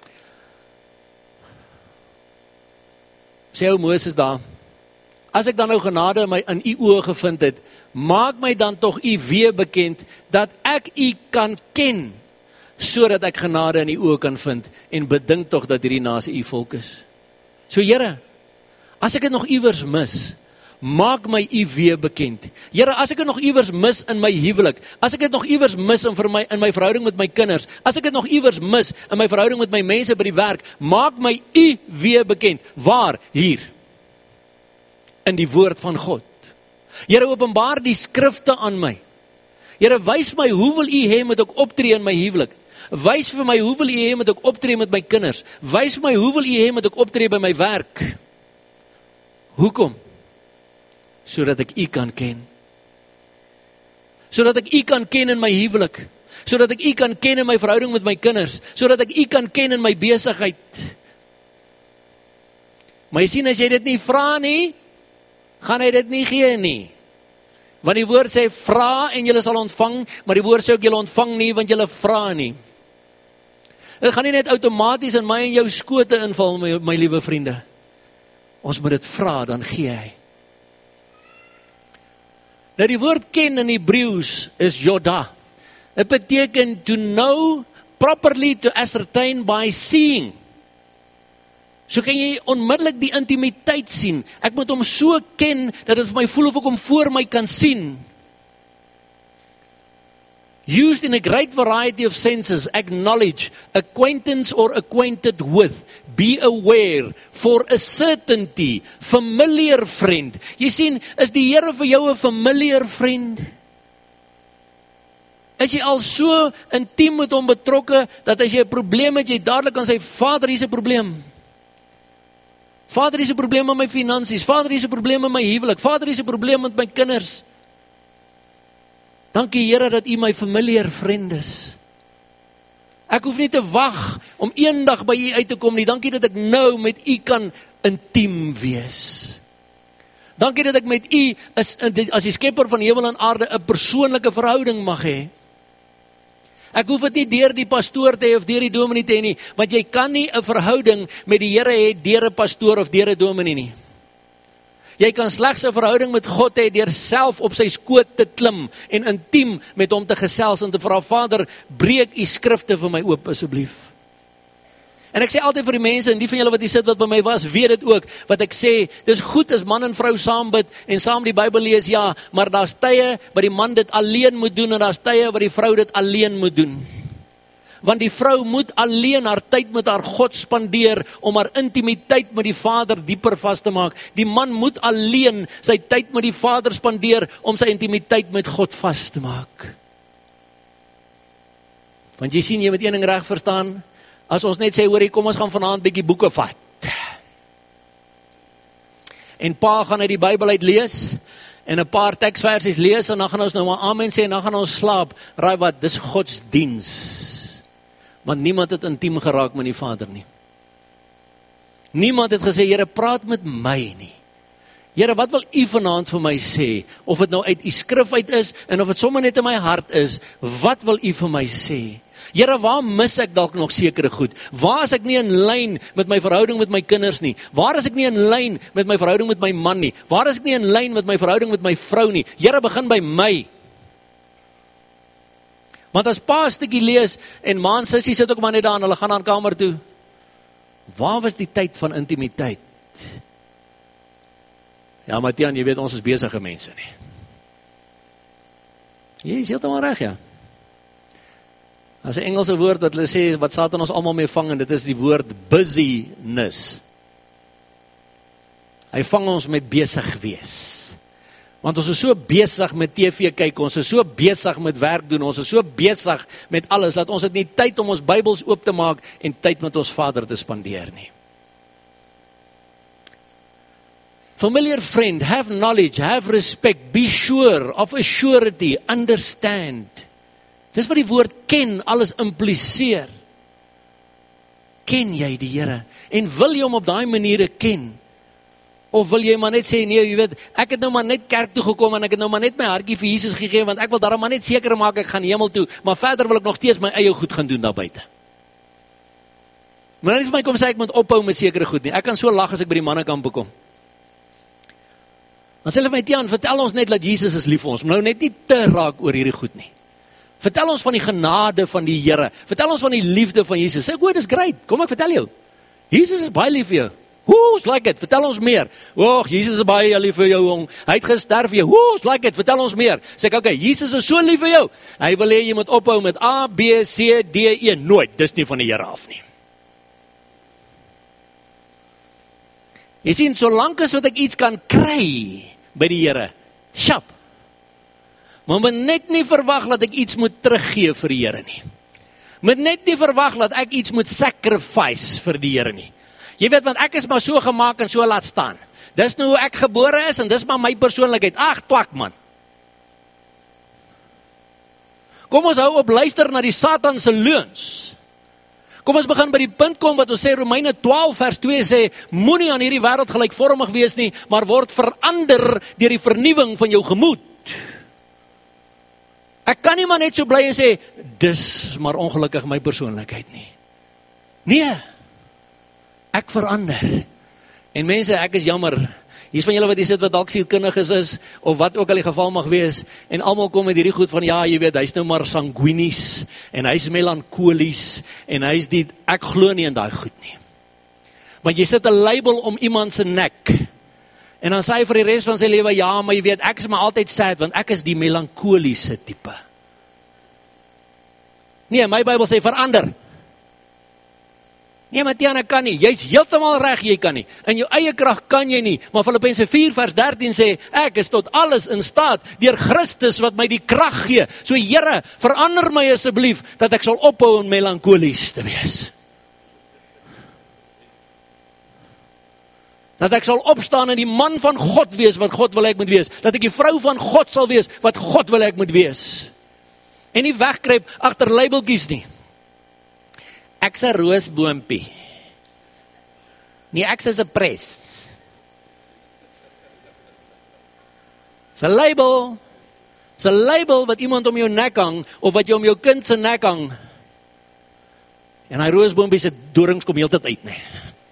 Sê ou Moses daar, as ek dan nou genade in, my, in u oë gevind het, maak my dan tog u weer bekend, dat ek u kan ken, sodat ek genade in u oë kan vind, en bedink tog dat hierdie nasie u volk is. So Here, as ek dit nog iewers mis, maak my u weer bekend. Here, as ek dit nog iewers mis in my huwelik, as ek dit nog iewers mis in, vir my, in my verhouding met my kinders, as ek dit nog iewers mis in my verhouding met my mense by die werk, maak my u weer bekend. Waar? Hier. In die woord van God. Here, openbaar die skrifte aan my. Here, wys my, hoe wil u hê moet ek optree in my huwelik? Wys vir my, hoe wil u hê moet ek optree met my kinders? Wys vir my, hoe wil u hê moet ek optree by my werk? Hoekom? Sodat ek u kan ken. Sodat ek u kan ken in my huwelik. Sodat ek u kan ken in my verhouding met my kinders. Sodat ek u kan ken in my besigheid. Maar jy sien, as jy dit nie vra nie, gaan hy dit nie gee nie. Want die woord sê, vra en julle sal ontvang, maar die woord sê ook, julle ontvang nie, want julle vra nie. Dit gaan nie net outomaties in my en jou skote inval, my, my liewe vriende. Ons moet dit vra, dan gee hy. Nou die woord ken in Hebreëus is Yoda. Dit beteken to know, properly to ascertain by seeing. So kan jy onmiddellik die intimiteit sien. Ek moet hom so ken, dat het vir my voel of ek hom voor my kan sien. Used in a great variety of senses, acknowledge, acquaintance or acquainted with, be aware, for a certainty, familiar friend. Jy sien, is die Here vir jou 'n familiar friend? Is jy al so intiem met hom betrokke, dat as jy 'n probleem het, jy dadelik kan sê, Vader, hier is 'n probleem. Vader, hier is 'n probleem met my finansies. Vader, hier is 'n probleem met my huwelik. Vader, hier is 'n probleem met my kinders. Dankie Here dat U my familiar vriend is. Ek hoef nie te wag om eendag by U uit te kom nie. Dankie dat ek nou met U kan intiem wees. Dankie dat ek met U as, as die skepper van hemel en aarde 'n persoonlike verhouding mag hê. Ek hoef dit nie deur die pastoor te hê of deur die dominee te hê nie, want jy kan nie 'n verhouding met die Here hê deur 'n pastoor of deur 'n dominee nie. Jy kan slegs 'n verhouding met God hê deur self op sy skoot te klim en intiem met hom te gesels en te vra, Vader, breek U skrifte vir my oop asseblief. En ek sê altyd vir die mense, en die van julle wat hier sit wat by my was, weet dit ook, wat ek sê, dis goed as man en vrou saam bid en saam die Bybel lees, ja, maar daar's tye wat die man dit alleen moet doen en daar's tye wat die vrou dit alleen moet doen. Want die vrou moet alleen haar tyd met haar God spandeer om haar intimiteit met die Vader dieper vas te maak. Die man moet alleen sy tyd met die Vader spandeer om sy intimiteit met God vas te maak. Want jy sien, jy moet een ding reg verstaan, as ons net sê, hoorie, kom ons gaan vanaand bietjie boeke vat. En pa gaan uit die Bybel uit lees, en 'n paar teksversies lees, en dan gaan ons nou maar amen sê, en dan gaan ons slaap. Raai wat, dis godsdiens. Want niemand het intiem geraak met die Vader nie. Niemand het gesê, Here, praat met my nie. Here, wat wil U vanaand vir my sê? Of dit nou uit U skrif uit is, en of dit sommer net in my hart is, wat wil U vir my sê? Here, waar mis ek dalk nog sekere goed? Waar is ek nie in lyn met my verhouding met my kinders nie? Waar is ek nie in lyn met my verhouding met my man nie? Waar is ek nie in lyn met my verhouding met my vrou nie? Here, begin by my. Want as pa 'n stukkie lees, en ma en sussie sit ook maar net daar, en hulle gaan aan kamer toe. Waar was die tyd van intimiteit? Ja, Matian, jy weet, ons is besige mense nie. Jy is heeltemal reg, ja. As 'n Engelse woord wat hulle sê, wat Satan ons almal mee vang, en dit is die woord busyness. Hy vang ons met besig wees. Want ons is so besig met T V kyk, ons is so besig met werk doen, ons is so besig met alles, dat ons het nie tyd om ons Bybels oop te maak en tyd met ons Vader te spandeer nie. Familiar friend, have knowledge, have respect, be sure of a surety, understand. Dis wat die woord ken alles impliseer. Ken jy die Here? En wil jy hom op daai maniere ken? Of wil jy maar net sê, nee, jy weet, ek het nou maar net kerk toe gekom en ek het nou maar net my hartjie vir Jesus gegee, want ek wil daarom maar net seker maak ek gaan hemel toe, maar verder wil ek nog steeds my eie goed gaan doen daar buite. Maar nou nie vir my kom sê ek moet ophou met sekere goed nie. Ek kan so lag as ek by die mannekamp kom. Dan sê hulle vir my, Tiaan, vertel ons net dat Jesus is lief vir ons, maar nou net nie te raak oor hierdie goed nie. Vertel ons van die genade van die Here. Vertel ons van die liefde van Jesus. Sê ek, o, dis great. Kom ek vertel jou. Jesus is baie lief vir jou. Hoe's like it? Vertel ons meer. Och, Jesus is baie lief vir jou, jong. Hy het gesterf vir jou. Hoe's like it? Vertel ons meer. Sê ek, okay, Jesus is so lief vir jou. Hy wil hê jy moet ophou met A, B, C, D, E. Nooit. Dis nie van die Here af nie. Jy sien, solank as wat ek iets kan kry by die Here, sjap. Maar moet net nie verwag dat ek iets moet teruggee vir die Here nie. Moet net nie verwag dat ek iets moet sacrifice vir die Here nie. Jy weet, want ek is maar so gemaak en so laat staan. Dis nou hoe ek gebore is en dis maar my persoonlikheid. Ag, twak man. Kom ons hou op luister na die Satan se leuns. Kom ons begin by die punt kom wat ons sê, Romeine twaalf vers twee sê, moenie aan hierdie wêreld gelykvormig wees nie, maar word verander deur die vernuwing van jou gemoed. Ek kan nie maar net so bly en sê, dis maar ongelukkig my persoonlikheid nie. Nee, ek verander. En mense, ek is jammer, hier is van julle wat hier sit wat dalk sielkundiges is, of wat ook al die geval mag wees, en almal kom met hierdie goed van, ja, jy weet, hy is nou maar sanguinies, en hy is melankolies, en hy is die, ek glo nie in daai goed nie. Want jy sit 'n label om iemand se nek. En dan sê hy vir die res van sy lewe, ja, maar jy weet, ek is maar altyd sad, want ek is die melankoliese tipe. Nee, my Bybel sê verander. Nee, Mattiana kan nie, jy's heeltemal reg, jy kan nie. In jou eie krag kan jy nie, maar Filippense vier vers dertien sê, ek is tot alles in staat, deur Christus wat my die krag gee. So Here, verander my asseblief, dat ek sal ophou om melankolies te wees. Dat ek sal opstaan en die man van God wees, wat God wil ek moet wees. Dat ek die vrou van God sal wees, wat God wil ek moet wees. En nie wegkruip agter labeltjies nie. Ek's 'n roosboompie. Nee, ek's 'n pres. Dis 'n label. Dis 'n label wat iemand om jou nek hang, of wat jy om jou kind se nek hang. En hy roosboompie se dorings kom heeltyd uit, nee.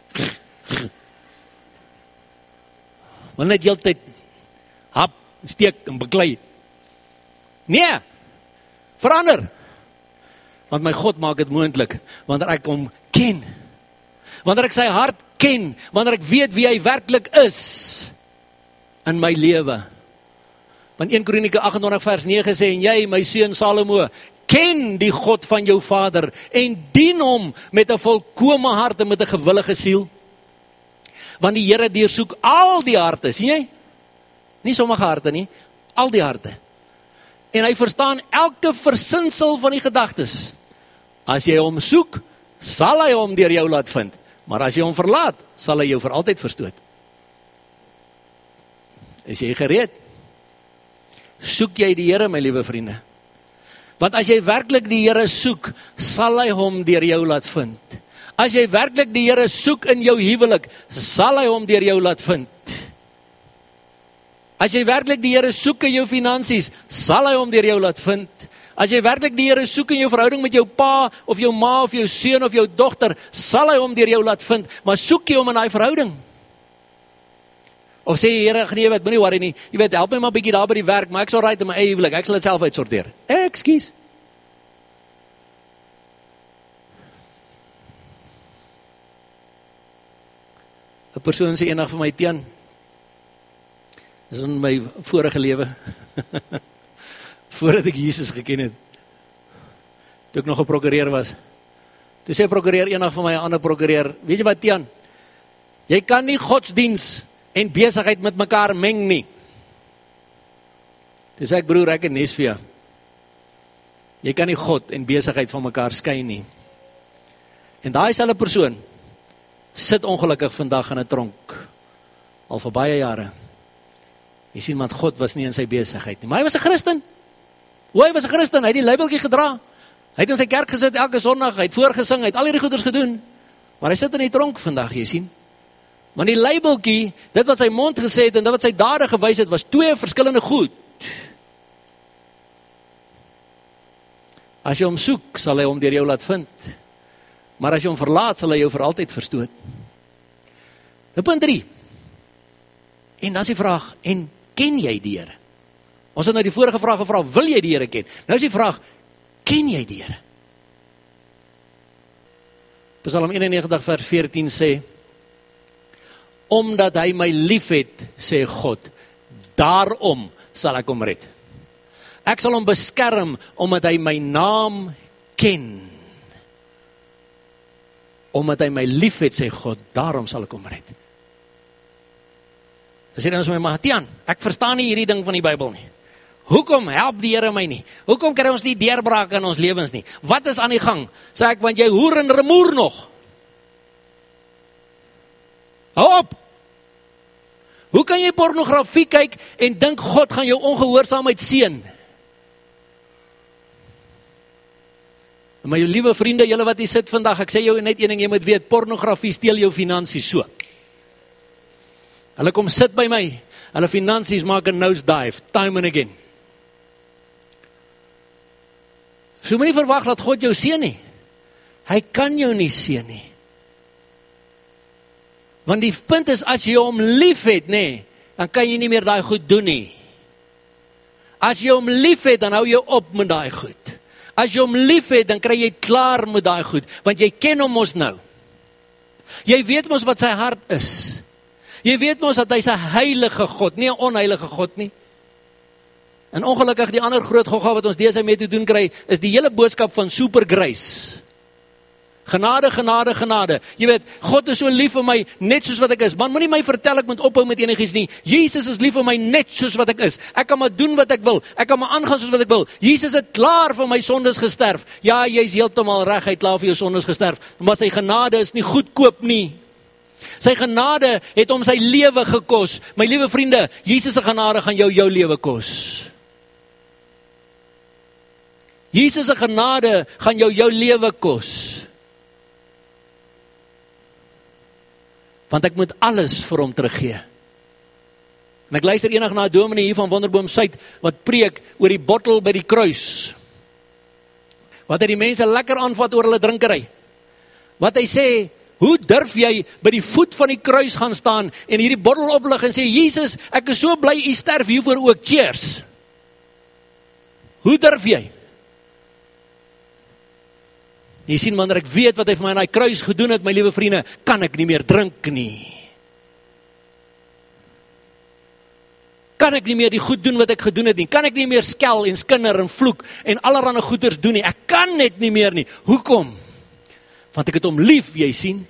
Want net heeltyd hap, steek en beklei. Nee, verander. Want my God maak dit moontlik, wanneer ek hom ken. Wanneer ek sy hart ken, wanneer ek weet wie hy werklik is in my lewe. Want eerste Kronieke agt en twintig vers nege sê, en jy, my seun Salomo, ken die God van jou vader, en dien hom met 'n volkome hart en met 'n gewillige siel. Want die Here deursoek al die harte, sien jy? Nie sommige harte nie, al die harte. En hy verstaan elke versinsel van die gedagtes. As jy hom soek, sal hy hom deur jou laat vind. Maar as jy hom verlaat, sal hy jou vir altyd verstoot. Is jy gereed? Soek jy die Here, my liewe vriende? Want as jy werklik die Here soek, sal hy hom deur jou laat vind. As jy werklik die Here soek in jou huwelik, sal hy hom deur jou laat vind. As jy werklik die Here soek in jou finansies, sal hy hom deur jou laat vind. As jy werklik die Here soek in jou verhouding met jou pa, of jou ma, of jou seun, of jou dogter, sal hy hom deur jou laat vind. Maar soek jy hom in daai verhouding? Of sê jy, Here, nee, wat, moenie worry nie. Jy weet, help my maar 'n bietjie daar by die werk, maar ek sal right in my eie huwelik, ek sal dit self uitsorteer. Ekskuus. Een persoon sê eendag vir my, Tian, dis in my vorige lewe, voordat ek Jesus geken het, toe ek nog 'n prokureur was, toe sê prokureur eendag vir my, 'n ander prokureur, weet jy wat, Tian, jy kan nie godsdiens en besigheid met mekaar meng nie. Toe sê ek, broer, ek het nes vir jou. Jy kan nie God en besigheid van mekaar skei nie. En daai selfe persoon sit ongelukkig vandag in 'n tronk, al vir baie jare. Jy sien, want God was nie in sy besigheid nie. Maar hy was 'n Christen. Hoe hy was 'n Christen, hy het die labeltjie gedra. Hy het in sy kerk gesit elke Sondag, hy het voorgesing, hy het al hierdie goeders gedoen. Maar hy sit in die tronk vandag, jy sien. Want die labeltjie, dit wat sy mond gesê het en dit wat sy dade gewys het, was twee verskillende goed. As jy hom soek, sal hy hom deur jou laat vind. Maar as jy hom verlaat, sal hy jou vir altyd verstoot. Nou punt drie. En dan is die vraag, en ken jy die Here? Ons het nou die vorige vraag gevra, wil jy die Here ken? Nou is die vraag, ken jy die Here? Psalm eenennegentig vers veertien sê, omdat hy my lief het, sê God, daarom sal ek hom red. Ek sal hom beskerm, omdat hy my naam ken. Omdat hy my lief het, sê God, daarom sal ek hom red. Dan sê ons my, maar Tian, ek verstaan nie hierdie ding van die Bybel nie. Hoekom help die Here my nie? Hoekom kry ons nie deurbrake in ons lewens nie? Wat is aan die gang? Sê ek, want jy hoer en remoer nog. Hou op! Hoe kan jy pornografie kyk en dink God gaan jou ongehoorsaamheid seën? Maar jou liewe vriende, julle wat hier sit vandag, ek sê jou net een ding, jy moet weet, pornografie steel jou finansies so. Hulle kom sit by my, hulle finansies maak 'n nosedive, time and again. So moet nie verwag dat God jou seën nie. Hy kan jou nie seën nie. Want die punt is, as jy hom lief het, nee, dan kan jy nie meer daai goed doen nie. As jy hom lief het, dan hou jy op met daai goed. As jy hom lief het, dan kry jy klaar met daai goed, want jy ken hom ons nou. Jy weet mos wat sy hart is. Jy weet mos dat hy's 'n heilige God, nie 'n onheilige God nie. En ongelukkig die ander groot gogga wat ons deze mee te doen kry, is die hele boodskap van super grace. Genade, genade, genade. Jy weet, God is so lief vir my, net soos wat ek is. Man, moenie my vertel ek moet ophou met enigiets nie. Jesus is lief vir my net soos wat ek is. Ek kan maar doen wat ek wil. Ek kan maar aangaan soos wat ek wil. Jesus het klaar vir my sondes gesterf. Ja, jy's heeltemal reg, hy het klaar vir jou sondes gesterf. Maar sy genade is nie goedkoop nie. Sy genade het hom sy lewe gekos. My liewe vriende, Jesus se genade gaan jou jou lewe kos. Jesus se genade gaan jou jou lewe kos. Want ek moet alles vir hom teruggee. En ek luister eendag na 'n dominee hier van Wonderboom Suid, wat preek oor die bottel by die kruis. Wat hy die mense lekker aanvat oor hulle drinkery. Wat hy sê, hoe durf jy by die voet van die kruis gaan staan, en hierdie bottel oplig en sê, Jesus, ek is so bly, u sterf hiervoor ook, cheers. Hoe durf jy? Jy sien, wanneer ek weet wat hy vir my aan die kruis gedoen het, my liewe vriende, kan ek nie meer drink nie. Kan ek nie meer die goed doen wat ek gedoen het nie. Kan ek nie meer skel en skinder en vloek en allerhande goeders doen nie. Ek kan net nie meer nie. Hoekom? Want ek het hom lief, jy sien.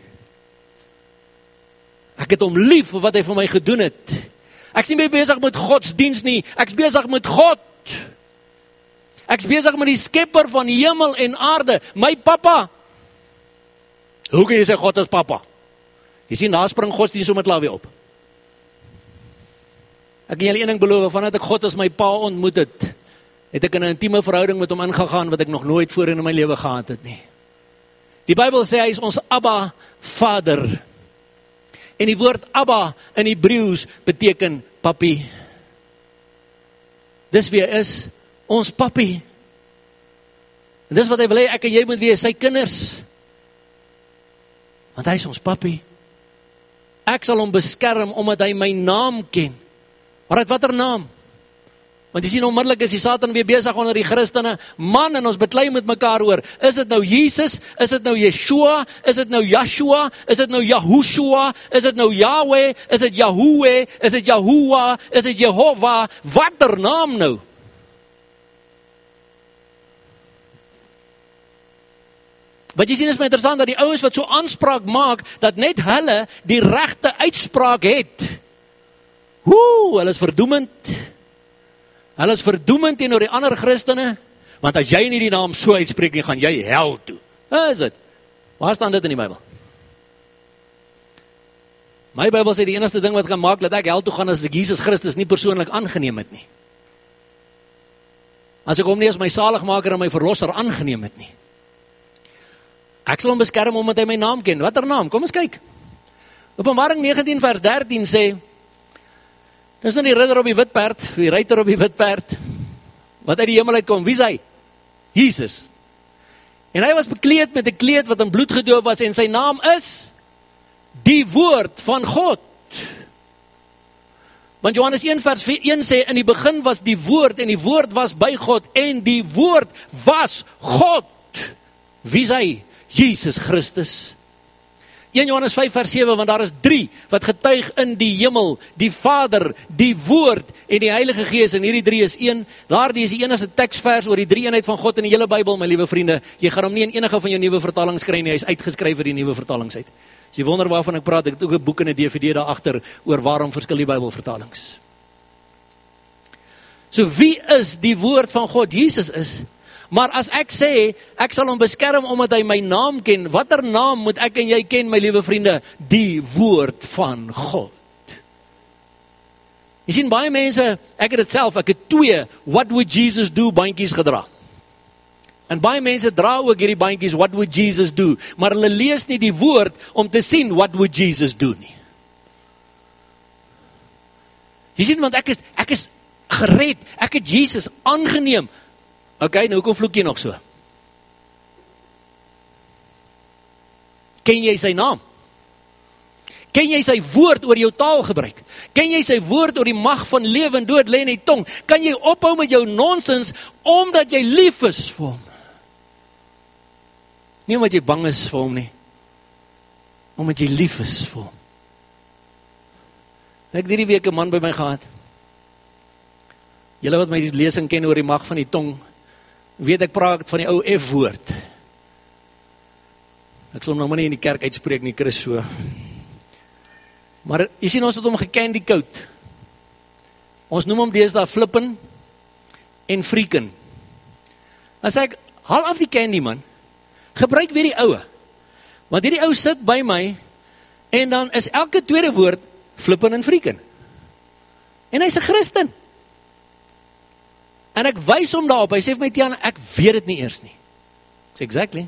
Ek het hom lief vir wat hy vir my gedoen het. Ek is nie meer besig met godsdiens nie. Ek is besig met God. Ek is besig met die skepper van hemel en aarde, my papa. Hoe kan jy sê God is papa? Jy sien, daar spring godsdienst om het laat weer op. Ek kan julle een ding beloof, vandat ek God as my pa ontmoet het, het ek in 'n intieme verhouding met hom ingegaan, wat ek nog nooit voorheen in my lewe gehad het nie. Die Bybel sê, hy is ons Abba Vader. En die woord Abba in Hebreëus beteken papi. Dis wie hy is, ons papi. En dis wat hy wil hê, ek en jy moet wees, sy kinders. Want hy is ons papi. Ek sal hom beskerm, omdat hy my naam ken. Maar wat 'n naam? Want jy sien, onmiddellik is die Satan weer besig onder die Christene. Man, en ons beklei met mekaar oor, is dit nou Jesus? Is dit nou Yeshua? Is dit nou Yahshua? Is dit nou Yahushua? Is dit nou Yahweh? Is dit Yahuweh? Is dit Yahuwah? Is dit Jehovah? Wat 'n naam nou? Wat jy sien is my interessant, dat die ouens wat so aanspraak maak, dat net hulle die regte uitspraak het. Woe, hulle is verdoemend. Hulle is verdoemend teenoor die ander Christene, want as jy nie die naam so uitspreek nie, gaan jy hel toe. Is dit? Waar staan dit in die Bybel? My Bybel sê die enigste ding wat gaan maak dat ek hel toe gaan, is as ek Jesus Christus nie persoonlik aangeneem het nie. As ek hom nie as my saligmaker en my verlosser aangeneem het nie. Ek sal hom beskerm omdat hy my naam ken. Wat 'n naam? Kom ons kyk. Openbaring negentien vers dertien sê, dis nou die ridder op die wit perd, die ruiter op die wit perd, wat uit die hemel uitkom. Wie is hy? Jesus. En hy was bekleed met 'n kleed wat in bloed gedoop was, en sy naam is die woord van God. Want Johannes een vers een sê, in die begin was die woord, en die woord was by God, en die woord was God. Wie is hy? Jesus Christus. een Johannes vyf vers sewe, want daar is drie wat getuig in die hemel, die Vader, die Woord en die Heilige Gees, en hierdie drie is een. Daardie is die enigste teksvers oor die drie eenheid van God in die hele Bybel, my liewe vriende. Jy gaan hom nie in enige van jou nuwe vertalings kry nie, hy is uitgeskryf vir die nuwe vertalings uit. As jy wonder waarvan ek praat, ek het ook 'n boek en 'n D V D daar agter oor waarom verskil die Bybelvertalings. So wie is die Woord van God? Jesus is. Maar as ek sê, ek sal hom beskerm omdat hy my naam ken, watter naam moet ek en jy ken, my liewe vriende? Die woord van God. Jy sien, baie mense, ek het dit self, ek het twee, what would Jesus do bandjies gedra. En baie mense dra ook hierdie bandjies, what would Jesus do, maar hulle lees nie die woord om te sien, what would Jesus do nie. Jy sien, want ek is, ek is gered, ek het Jesus aangeneem. Ok, nou hoekom vloek jy nog so? Ken jy sy naam? Ken jy sy woord oor jou taal gebruik? Ken jy sy woord oor die mag van lewe en dood lê in die tong? Kan jy ophou met jou nonsens, omdat jy lief is vir hom? Nie omdat jy bang is vir hom nie. omdat jy lief is vir hom. En ek het hierdie week 'n man by my gehad. Julle wat my lesing ken oor die mag van die tong, weet ek praat van die ou F-woord. Ek sal hom nog maar nie in die kerk uitspreek nie, Chris, so. Maar jy sien, ons het hom geken die koud. Ons noem hom deesdae flippen en freaken. Dan sê ek, haal af die candy man, gebruik weer die ouwe. Want hierdie ou sit by my, en dan is elke tweede woord flippen en freaken. En hy is 'n Christen. En ek wys hom daarop, hy sê vir my, Tiaan, ek weet dit nie eers nie. Ek sê, exactly.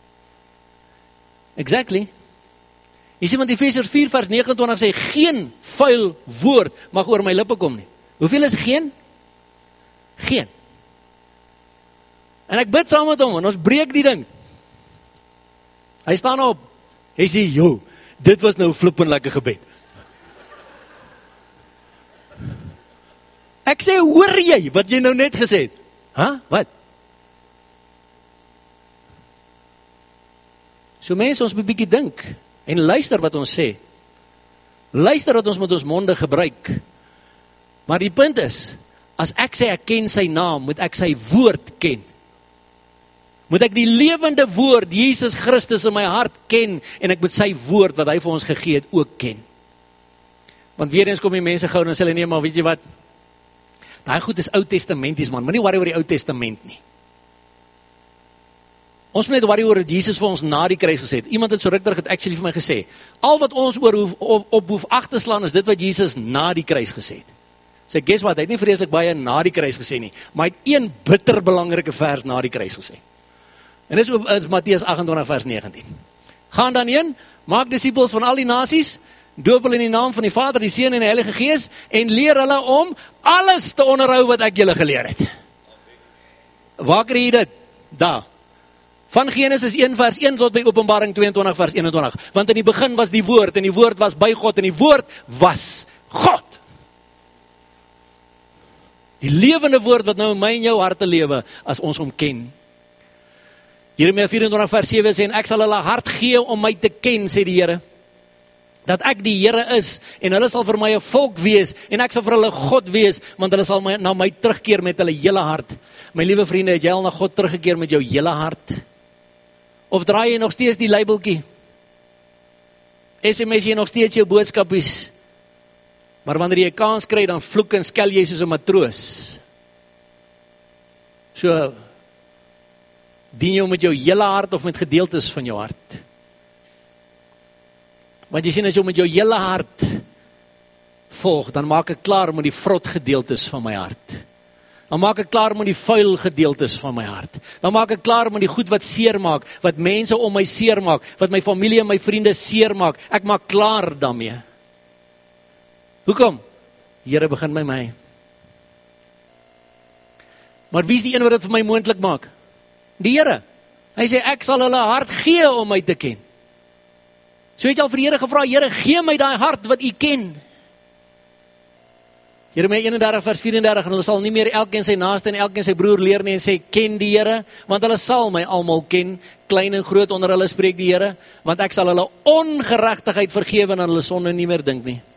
Exactly. Jy sê, want Efesiërs vier vers nege en twintig sê, geen vuil woord mag oor my lippe kom nie. Hoeveel is geen? Geen. En ek bid saam met hom, en ons breek die ding. Hy staan op, hy sê, jo, dit was nou flippend lekker gebed. Ek sê, hoor jy wat jy nou net gesê het? Huh? Wat? So mense, ons moet 'n bietjie dink, en luister wat ons sê. Luister wat ons met ons monde gebruik. Maar die punt is, as ek sê ek ken sy naam, moet ek sy woord ken. Moet ek die lewende woord, Jesus Christus in my hart ken, en ek moet sy woord, wat hy vir ons gegee het, ook ken. Want weer eens kom die mense gou, en sê hulle, nee, maar weet jy wat, daai goed is Ou Testamenties, man, maar nie worry oor die Ou Testament nie. Ons moet net worry oor dat Jesus vir ons na die kruis gesê het. Iemand het so ruk terug het actually vir my gesê, al wat ons oor hoef, op, op hoef ag te slaan, is dit wat Jesus na die kruis gesê het. Sê, guess wat, hy het nie vreeslik baie na die kruis gesê nie, maar hy het een bitter belangrike vers na die kruis gesê. En dit is, is Matteus agt en twintig vers negentien. Gaan dan heen, maak disippels van al die nasies, doop hulle in die naam van die Vader, die Seun en die Heilige Gees, en leer hulle om alles te onderhou wat ek julle geleer het. Waar kry jy dit? Daar. Van Genesis een vers een tot by Openbaring twee en twintig vers eenentwintig. Want in die begin was die woord, en die woord was by God, en die woord was God. Die lewende woord wat nou in my en jou harte lewe, as ons hom ken. Jeremia vyf en twintig vers sewe sê, en ek sal hulle hart gee om my te ken, sê die Here. Dat ek die Here is, en hulle sal vir my 'n volk wees, en ek sal vir hulle God wees, want hulle sal my, na my terugkeer met hulle hele hart. My liewe vriende, het jy al na God teruggekeer met jou hele hart? Of draai jy nog steeds die labeltjie? S M S jy nog steeds jou boodskapies? Maar wanneer jy 'n kans kry, dan vloek en skel jy soos 'n matroos. So, dien jy met jou hele hart of met gedeeltes van jou hart? Want jy sien, as jy met jou hele hart volg, dan maak ek klaar met die vrot gedeeltes van my hart. Dan maak ek klaar met die vuil gedeeltes van my hart. Dan maak ek klaar met die goed wat seer maak, wat mense om my seer maak, wat my familie en my vriende seer maak. Ek maak klaar daarmee. Hoekom? Here, begin by my. Maar wie is die een wat dit vir my moontlik maak? Die Here. Hy sê, ek sal hulle hart gee om my te ken. So het jy al vir die Here gevra, Here, gee my daai hart wat U ken. Jeremia eenendertig vers vierendertig, en hulle sal nie meer elkeen sy naaste en elkeen sy broer leer nie, en sê, ken die Here, want hulle sal my almal ken, klein en groot onder hulle spreek die Here, want ek sal hulle ongeregtigheid vergewe en aan hulle sonde nie meer dink nie.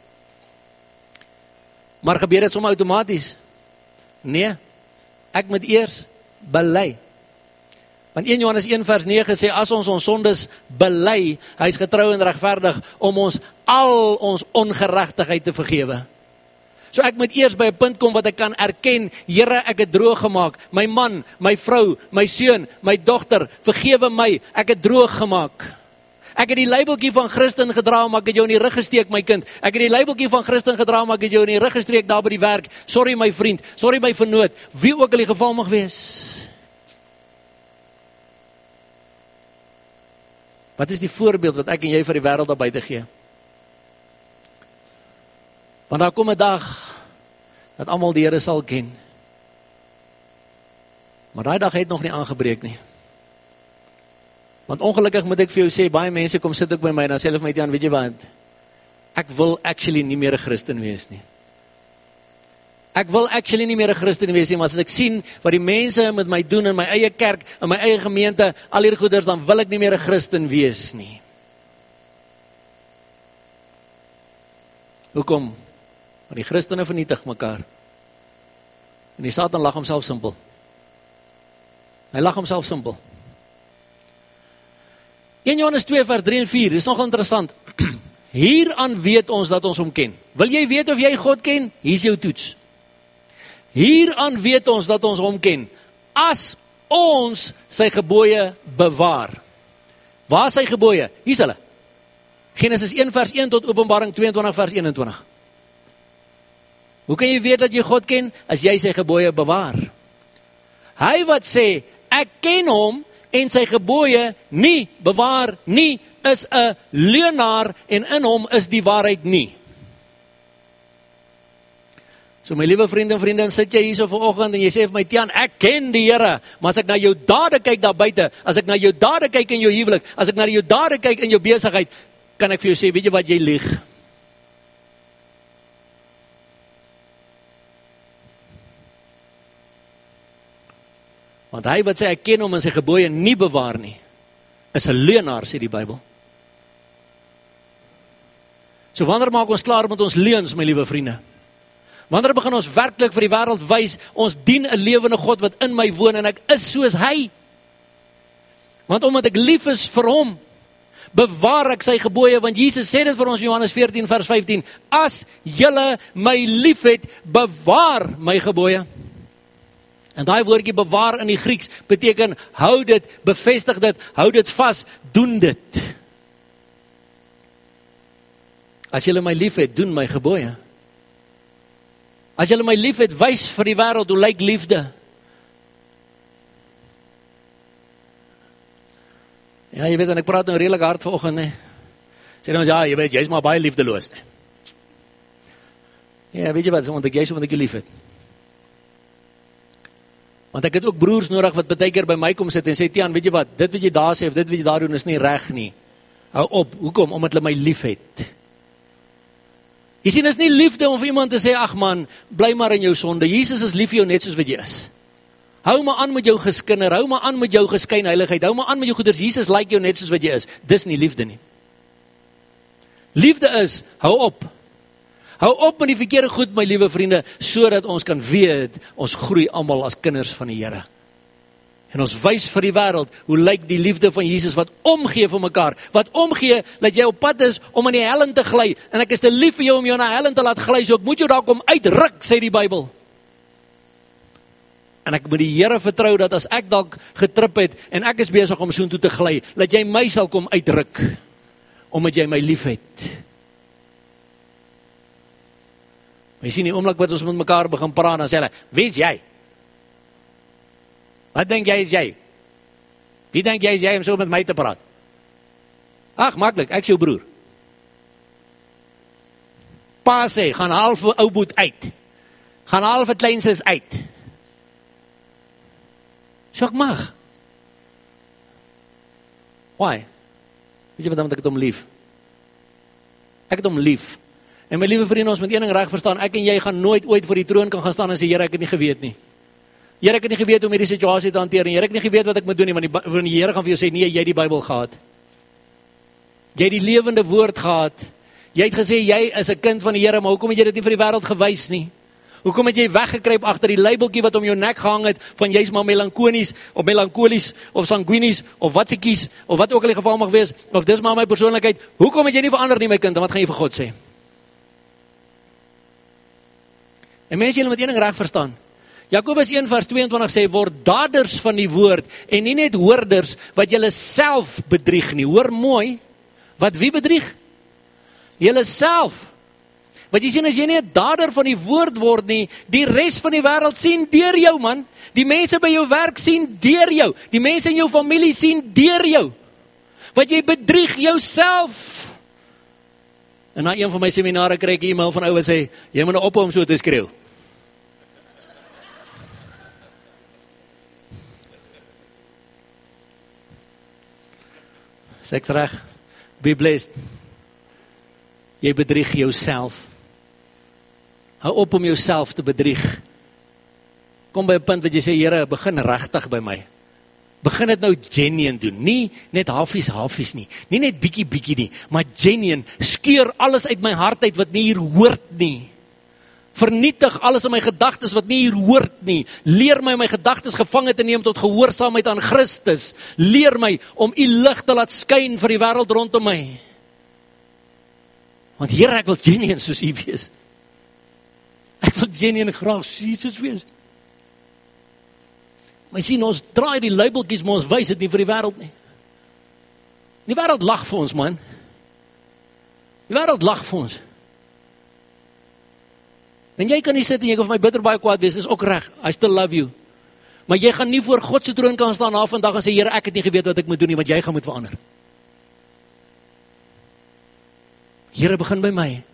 Maar gebeur dit sommer outomaties? Nee, ek moet eers bely. Want een Johannes een vers nege sê, as ons ons sondes bely, hy is getrou en regverdig, om ons al ons ongeregtigheid te vergewe. So ek moet eers by 'n punt kom wat ek kan erken, Here, ek het droog gemaak, my man, my vrou, my seun, my dogter, vergewe my, ek het droog gemaak. Ek het die labeltjie van Christen gedra, maar ek het jou in die rug gesteek, my kind. Ek het die labeltjie van Christen gedra, maar ek het jou in die rug gestreek daar by die werk. Sorry my vriend, sorry my vernoot, wie ook al die geval mag wees. Wat is die voorbeeld wat ek en jy vir die wêreld daar buite gee? Want daar kom 'n dag dat almal die Here sal ken. Maar daai dag het nog nie aangebreek nie. Want ongelukkig moet ek vir jou sê, baie mense kom sit ook by my en dan sê hulle vir my, Tiaan, weet jy wat? Ek wil actually nie meer 'n Christen wees nie. Ek wil actually nie meer 'n Christen wees nie, maar as ek sien wat die mense met my doen in my eie kerk, in my eie gemeente, al hierdie goeders, dan wil ek nie meer 'n Christen wees nie. Hoekom? Want die Christene vernietig mekaar. En die Satan lag homself simpel. Hy lag homself simpel. Eerste Johannes twee vers drie en vier, dis nog interessant. Hieraan weet ons dat ons hom ken. Wil jy weet of jy God ken? Hier is jou toets. Hieraan weet ons dat ons hom ken, as ons sy gebooie bewaar. Waar is sy gebooie? Hier is hulle. Genesis een vers een tot Openbaring tweeëntwintig vers eenentwintig. Hoe kan jy weet dat jy God ken? As jy sy gebooie bewaar. Hy wat sê, ek ken hom en sy gebooie nie bewaar nie, is 'n leienaar en in hom is die waarheid nie. So my liewe vriende en vriendin, sit jy hier so vanoggend en jy sê vir my, Tiaan, ek ken die Here, maar as ek na jou dade kyk daar buite, as ek na jou dade kyk in jou huwelik, as ek na jou dade kyk in jou besigheid, kan ek vir jou sê, weet jy wat, jy lieg. Want hy wat sê, ek ken hom en sy gebooie nie bewaar nie, is 'n leienaar, sê die Bybel. So wanneer maak ons klaar met ons leuns, my liewe vriende? Wanneer begin ons werklik vir die wêreld wys, ons dien 'n lewende God wat in my woon en ek is soos hy? Want omdat ek lief is vir hom, bewaar ek sy gebooie, want Jesus sê dit vir ons in Johannes veertien vers vyftien, as julle my liefhet, bewaar my gebooie. En daai woordjie bewaar in die Grieks beteken hou dit, bevestig dit, hou dit vas, doen dit. As julle my liefhet, doen my gebooie. As julle my liefhet, wys vir die wêreld hoe lyk liefde. Ja, jy weet, en ek praat nou redelik hard vanoggend, nee. Sê nou, ja, jy weet, jy is maar baie liefdeloos, nee. Ja, weet jy wat, want ek jy so, want ek jy lief het. Want ek het ook broers nodig wat baie keer by my kom sit en sê, Tiaan, weet jy wat, dit wat jy daar sê, of dit wat jy daar doen, is nie reg nie. Hou op, hoekom? Omdat hulle my lief het. Jy sien, is nie liefde om vir iemand te sê, ag man, bly maar in jou sonde. Jesus is lief vir jou net soos wat jy is. Hou maar aan met jou geskinder, hou maar aan met jou geskynheiligheid, hou maar aan met jou goeders. Jesus like jou net soos wat jy is. Dis nie liefde nie. Liefde is, hou op. Hou op met die verkeerde goed, my liewe vriende, sodat ons kan weet, ons groei almal as kinders van die Here. En ons wys vir die wêreld, hoe lyk die liefde van Jesus, wat omgee vir mekaar, wat omgee, dat jy op pad is, om in die hel in te gly, en ek is te lief vir jou, om jou na hel in te laat gly, so ek moet jou daar kom uitruk, sê die Bybel. En ek moet die Here vertrou, dat as ek dalk getrip het, en ek is besig om soontoe te gly, dat jy my sal kom uitruk, omdat jy my lief het. Maar jy sien die oomblik wat ons met mekaar begin praat, dan sê hulle, wie is jy? Wat denk jy is jy? Wie denk jy is jy om so met my te praat? Ag, maklik, ek is jou broer. Pa sê, gaan haal vir ou boet uit. Gaan haal vir kleinses uit. So ek mag. Why? Weet jy wat, omdat ek het hom lief. Ek het hom lief. En my liewe vriende, ons moet een ding reg verstaan, ek en jy gaan nooit ooit voor die troon kan gaan staan en sê, Here, ek het nie geweet nie. Here, ek het nie geweet hoe om hierdie situasie te hanteer nie. Here, ek het nie geweet wat ek moet doen nie, want die, want die Here gaan vir jou sê, nee, jy het die Bybel gehad. Jy het die lewende woord gehad. Jy het gesê, jy is 'n kind van die Here, maar hoekom het jy dit nie vir die wêreld gewys nie? Hoekom het jy weggekruip agter die labeltjie wat om jou nek gehang het, van jy's maar melankonies, of melankolies, of sanguinies, of watsiekies, of wat ook al die geval mag wees, of dis maar my persoonlikheid. Hoekom het jy nie verander nie, my kind, en wat gaan jy vir God sê? En mense, julle moet een ding reg verstaan. Jakobus een vers tweeëntwintig sê, word daders van die woord, en nie net hoorders, wat julle self bedrieg nie. Hoor mooi, wat wie bedrieg? Julle self. Want jy sien, as jy nie 'n dader van die woord word nie, die res van die wêreld sien deur jou, man. Die mense by jou werk sien deur jou. Die mense in jou familie sien deur jou. Want jy bedrieg jouself. En na een van my seminare kry ek 'n e-mail van ou wat sê, jy moet nou ophou om so te skreeu. Seks reg, be blessed. Jy bedrieg jouself. Hou op om jouself te bedrieg. Kom by 'n punt wat jy sê, Here, begin regtig by my. begin dit nou genuine doen. Nie net halfies halfies nie. Nie net bietjie bietjie nie, maar genuine. Skeur alles uit my hart uit wat nie hier hoort nie. Vernietig alles in my gedagtes wat nie hier hoort nie. Leer my om my gedagtes gevange te neem tot gehoorsaamheid aan Christus. Leer my om u lig te laat skyn vir die wêreld rondom my. Want Here, ek wil genuine soos u wees. Ek wil genuine graag soos Jesus wees. Maar jy sien, ons draai die labeltjies, maar ons wys dit nie vir die wêreld nie. Die wêreld lag vir ons, man. Die wêreld lag vir ons. En jy kan nie sit en jy kan vir my bitter baie kwaad wees, is ook reg, I still love you. Maar jy gaan nie voor God se troon kan staan na vandag en sê, Here, ek het nie geweet wat ek moet doen nie, want jy gaan moet verander. Here, begin by my.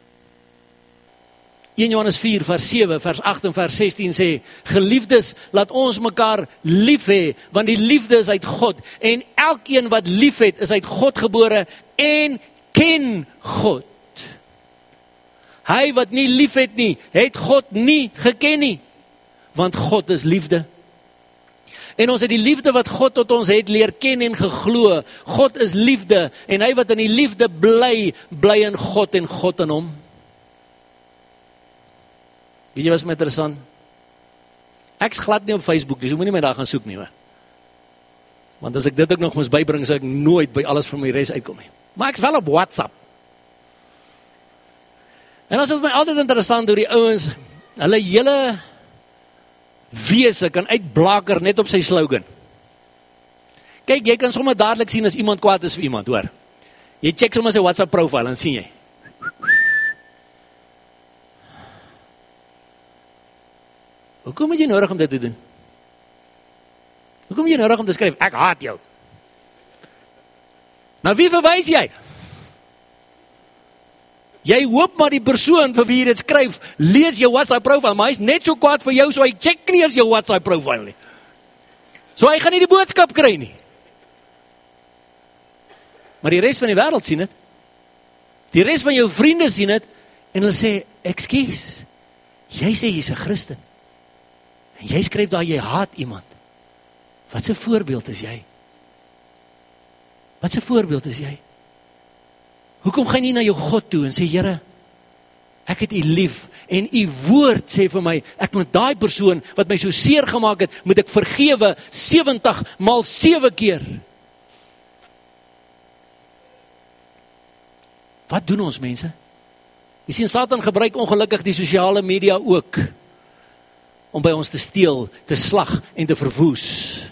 Eerste Johannes vier vers sewe, vers agt en vers sestien sê, geliefdes, laat ons mekaar lief hê, want die liefde is uit God, en elkeen wat lief het, is uit God gebore, en ken God. Hy wat nie lief het nie, het God nie geken nie, want God is liefde. En ons het die liefde wat God tot ons het leer ken en geglo. God is liefde, en hy wat in die liefde bly, bly in God en God in hom. Weet jy wat is my interessant? Ek's glad nie op Facebook, dus jy moet nie my daar gaan soek nie, hoor. Want as ek dit ook nog moes bybring, sou ek nooit by alles van my res uitkom nie. Maar ek's wel op WhatsApp. En as dit my altyd interessant hoe die ouens, hulle hele wese kan uitblaker net op sy slogan. Kyk, jy kan sommer dadelik sien as iemand kwaad is vir iemand, hoor. Jy check sommer sy WhatsApp profile, dan sien jy. Hoekom het jy nodig om dit te doen? Hoekom het jy nodig om te skryf, ek haat jou? Nou wie verwys jy? Jy hoop maar die persoon vir wie jy dit skryf, lees jou WhatsApp profile, maar hy is net so kwaad vir jou, so hy check nie eens jou WhatsApp profile nie. So hy gaan nie die boodskap kry nie. Maar die res van die wêreld sien dit. Die res van jou vriende sien dit, en hulle sê, ekskuus, jy sê jy's 'n Christen. En jy skryf daar, jy haat iemand. Wat 'n voorbeeld is jy? Wat 'n voorbeeld is jy? Hoekom gaan jy nie na jou God toe en sê, Here, ek het u lief, en u woord sê vir my, ek moet daai persoon wat my so seer gemaak het, moet ek vergewe sewentig maal sewe keer. Wat doen ons mense? Jy sien, Satan gebruik ongelukkig die sosiale media ook, om by ons te steel, te slag en te verwoes.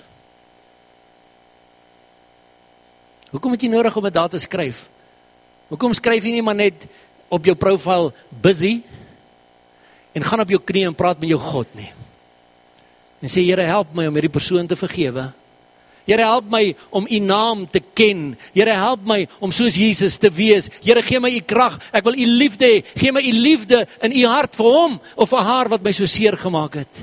Hoekom het jy nodig om dit daar te skryf? Hoekom skryf jy nie maar net op jou profile busy, en gaan op jou knie en praat met jou God nie? En sê, Here, help my om hierdie persoon te vergewe. Here, help my om u naam te ken. Here, help my om soos Jesus te wees. Here, gee my u krag. Ek wil u liefde hê. Gee my u liefde in u hart vir hom of vir haar wat my so seer gemaak het.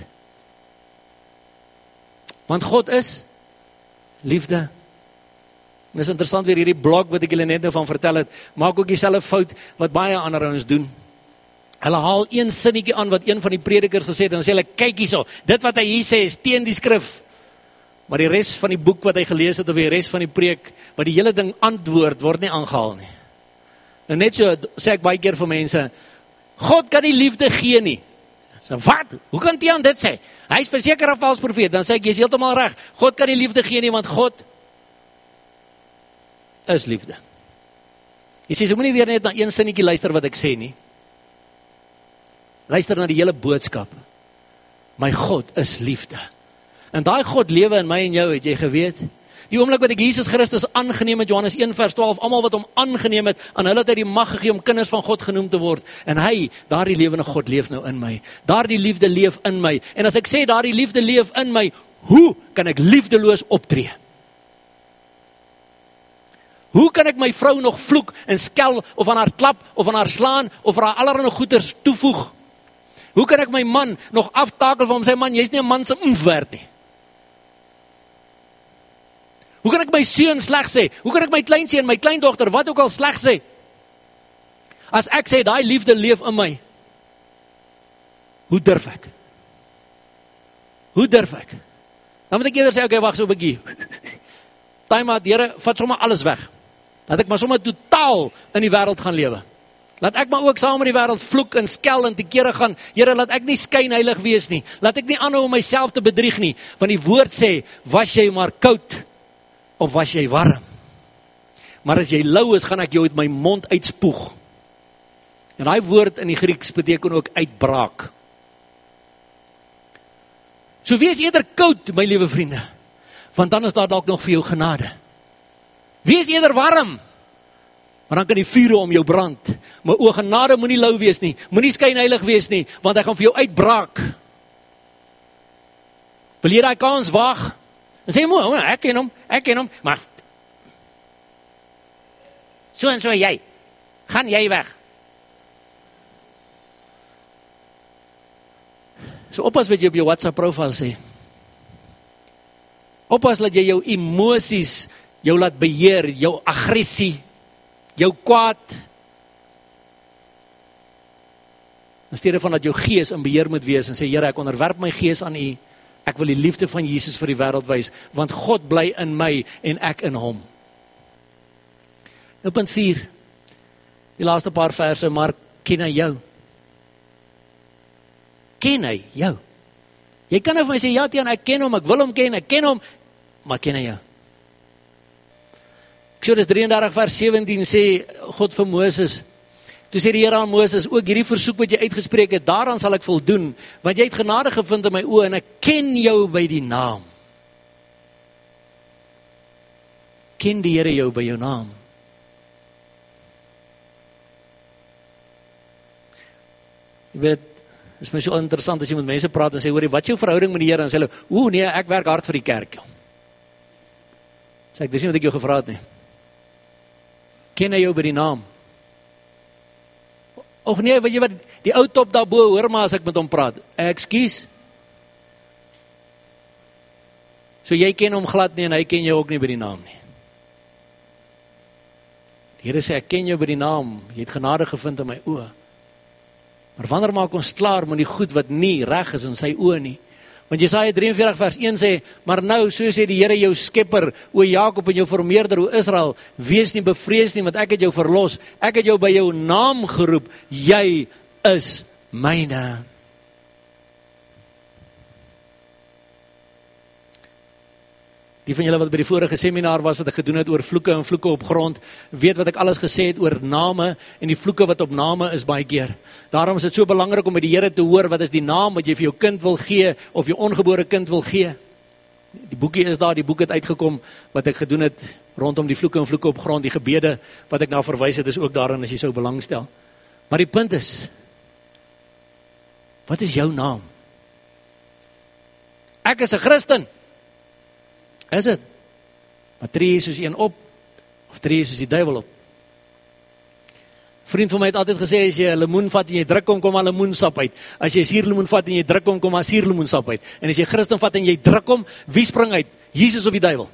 Want God is liefde. En is interessant weer hierdie blog wat ek julle net nou van vertel het, maak ook dieselfde fout wat baie ander ouens doen. Hulle haal een sinnetjie aan wat een van die predikers gesê het, en dan sê hulle, kyk hierso, dit wat hy hier sê is teen die skrif. Maar die res van die boek wat hy gelees het, of die res van die preek, wat die hele ding antwoord, word nie aangehaal nie. En net so sê ek baie keer vir mense, God kan nie liefde gee nie. So, wat? Hoe kan Tiaan dit sê? Hy is verseker 'n vals profeet. Dan sê ek, jy is heeltemal reg. God kan nie liefde gee nie, want God is liefde. Jy sê, so moet nie weer net na een sinnetjie luister wat ek sê nie. Luister na die hele boodskap. My God is liefde. En daai God lewe in my en jou, het jy geweet? Die oomblik wat ek Jesus Christus aangeneem het, Johannes een vers twaalf, almal wat hom aangeneem het, aan hulle het hy die mag gegee om kinders van God genoem te word. En hy, daardie lewende God leef nou in my. Daardie liefde leef in my. En as ek sê, daardie liefde leef in my, hoe kan ek liefdeloos optree? Hoe kan ek my vrou nog vloek en skel, of aan haar klap, of aan haar slaan, of haar allerlei goeders toevoeg? Hoe kan ek my man nog aftakel van hom, sê man, jy's nie 'n man se oef werd nie? Hoe kan ek my seun sleg sê? Hoe kan ek my kleinseun, my kleindogter, wat ook al sleg sê? As ek sê, daai liefde leef in my, hoe durf ek? Hoe durf ek? Dan moet ek eerder sê, oké, okay, wag so 'n bietjie. Time out, Here, vat sommer alles weg. Laat ek maar sommer totaal in die wêreld gaan lewe. Laat ek maar ook saam met die wêreld vloek en skel en te kere gaan. Here, laat ek nie skynheilig wees nie. Laat ek nie aanhou om myself te bedrieg nie. Want die woord sê, was jy maar koud of was jy warm? Maar as jy lou is, gaan ek jou uit my mond uitspoeg. En daai woord in die Grieks beteken ook uitbraak. So wees eerder koud, my liewe vriende, want dan is daar dalk nog vir jou genade. Wees eerder warm, want dan kan die vure om jou brand. Maar o genade, moenie lou wees nie, moenie skynheilig wees nie, want hy gaan vir jou uitbraak. Wil jy daai kans waag? En sê moe, ek ken hom, ek ken hom, maar so en so jy, gaan jy weg. So oppas wat jy op jou WhatsApp profiel sê. Oppas dat jy jou emosies jou laat beheer, jou aggressie, jou kwaad. In steede van dat jou gees in beheer moet wees en sê, Here, ek onderwerp my gees aan U. Ek wil die liefde van Jesus vir die wêreld wys, want God bly in my en ek in hom. Nou punt vier, die laaste paar verse, maar ken hy jou? Ken hy jou? Jy kan nou vir my sê, ja Tiaan, ek ken hom, ek wil hom ken, ek ken hom, maar ken hy jou? Eksodus drieëndertig vers sewentien sê God vir Moses, toe sê die Here aan Moses, ook hierdie versoek wat jy uitgespreek het, daaraan sal ek voldoen, want jy het genade gevind in my oë, en ek ken jou by die naam. Ken die Here jou by jou naam? Jy weet, het is my so interessant as jy met mense praat en sê, hoorie, wat is jou verhouding met die Here? En sê hulle, oeh nee, ek werk hard vir die kerk. Sê ek, dis nie wat ek jou gevra het nie. Ken hy jou by die naam? Och nee, weet jy wat, die ou top daarbo, hoor maar as ek met hom praat. Ekskuus. So jy ken hom glad nie en hy ken jou ook nie by die naam nie. Die Here sê, ek ken jou by die naam, jy het genade gevind in my oë. Maar wanneer maak ons klaar met die goed wat nie reg is in sy oë nie? Want Jesaja drieënveertig vers een sê, maar nou, so sê die Here jou skepper, o Jakob en jou formeerder, o Israel, wees nie bevrees nie, want ek het jou verlos, ek het jou by jou naam geroep, jy is myne. Die van julle wat by die vorige seminar was, wat ek gedoen het oor vloeke en vloeke op grond, weet wat ek alles gesê het oor name, en die vloeke wat op name is baie keer. Daarom is dit so belangrik om met die Here te hoor, wat is die naam wat jy vir jou kind wil gee, of jou ongebore kind wil gee. Die boekie is daar, die boek het uitgekom, wat ek gedoen het, rondom die vloeke en vloeke op grond, die gebede, wat ek nou verwys het, is ook daarin, as jy sou belangstel. Maar die punt is, wat is jou naam? Ek is 'n Christen. Is dit? Maar tree jy soos een op, of tree jy soos die duiwel op? Vriend van my het altyd gesê, as jy 'n lemoen vat en jy druk hom, kom maar lemoensap uit. As jy suurlemoen vat en jy druk hom, kom maar suurlemoensap uit. En as jy Christen vat en jy druk hom, wie spring uit? Jesus of die duiwel?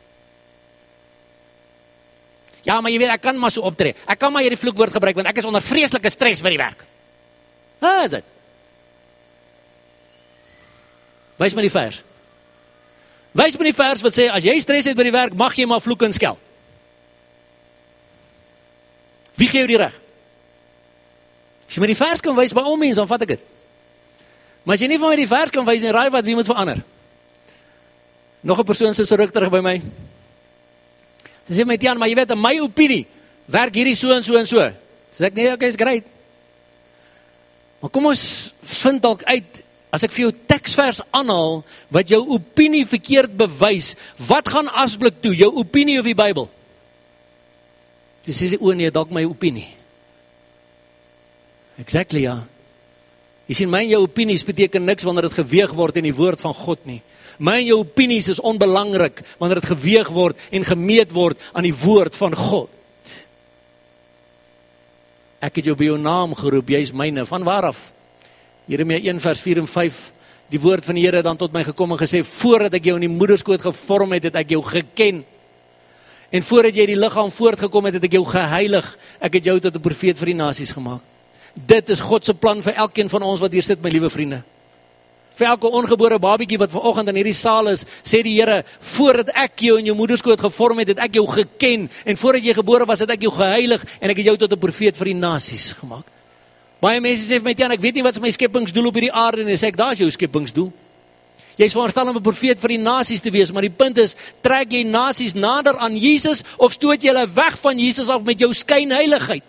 Ja, maar jy weet, ek kan maar so optree. Ek kan maar hierdie vloekwoord gebruik, want ek is onder vreeslike stres by die werk. Ha, is dit? Wys my die vers. Wys my die vers wat sê, as jy stres het by die werk, mag jy maar vloek en skel. Wie gee jou die reg? As jy my die vers kan wys by al mense, dan vat ek dit. Maar as jy nie van my die vers kan wys, en raai wat, wie moet verander? Nog 'n persoon sit so ruk terug by my. Sy sê my, Tiaan, maar jy weet, in my opinie, werk hierdie so en so en so. Sy sê ek, nee, okay, is great. Maar kom ons vind dalk uit, as ek vir jou teksvers aanhaal, wat jou opinie verkeerd bewys, wat gaan asblik toe, jou opinie of die Bybel? Dis sê, o nee, dalk my opinie. Exactly, ja. Jy sien, my en jou opinies beteken niks wanneer dit geweeg word in die woord van God nie. My en jou opinies is onbelangrik wanneer dit geweeg word en gemeet word aan die woord van God. Ek het jou by jou naam geroep, jy is myne. Van waar af? Jeremia een vers vier en vyf, die woord van die Here dan tot my gekom en gesê, voordat ek jou in die moederskoot gevorm het, het ek jou geken. En voordat jy die liggaam voortgekom het, het ek jou geheilig. Ek het jou tot 'n profeet vir die nasies gemaak. Dit is God se plan vir elkeen van ons wat hier sit, my liewe vriende. Vir elke ongebore babietjie wat vanoggend in hierdie saal is, sê die Here, voordat ek jou in jou moederskoot gevorm het, het ek jou geken, en voordat jy gebore was, het ek jou geheilig, en ek het jou tot 'n profeet vir die nasies gemaak. Baie mense sê vir my, Tiaan, ek weet nie wat is my skepingsdoel op hierdie aarde, en sê ek, daar is jou skepingsdoel. Jy is veronderstel om 'n profeet vir die nasies te wees, maar die punt is, trek jy nasies nader aan Jesus, of stoot jy hulle weg van Jesus af met jou skynheiligheid?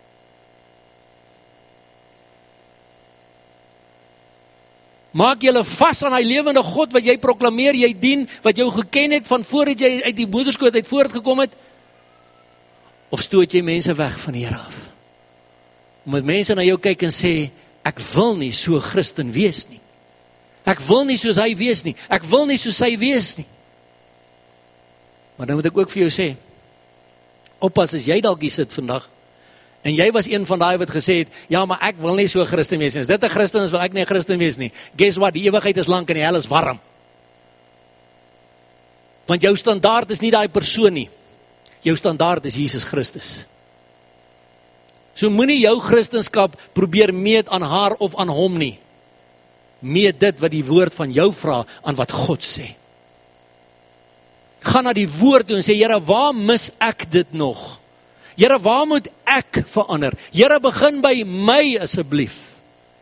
Maak julle vas aan hy lewende God wat jy proklameer, jy dien, wat jou geken het van voordat jy uit die moederskoot uit voortgekom het, of stoot jy mense weg van die Here af? Omdat mense na jou kyk en sê, ek wil nie so Christen wees nie. Ek wil nie soos hy wees nie. Ek wil nie soos hy wees nie. Maar dan moet ek ook vir jou sê, oppas as jy dalk hier sit vandag, en jy was een van daai wat gesê het, ja, maar ek wil nie so Christen wees nie. As dit 'n Christen is, wil ek nie 'n Christen wees nie. Guess what, die ewigheid is lank en die hel is warm. Want jou standaard is nie daai persoon nie. Jou standaard is Jesus Christus. So moenie jou Christenskap probeer meet aan haar of aan hom nie. Meet dit wat die woord van jou vra aan wat God sê. Ga na die woord toe en sê, Here, waar mis ek dit nog? Here, waar moet ek verander? Here, begin by my asseblief.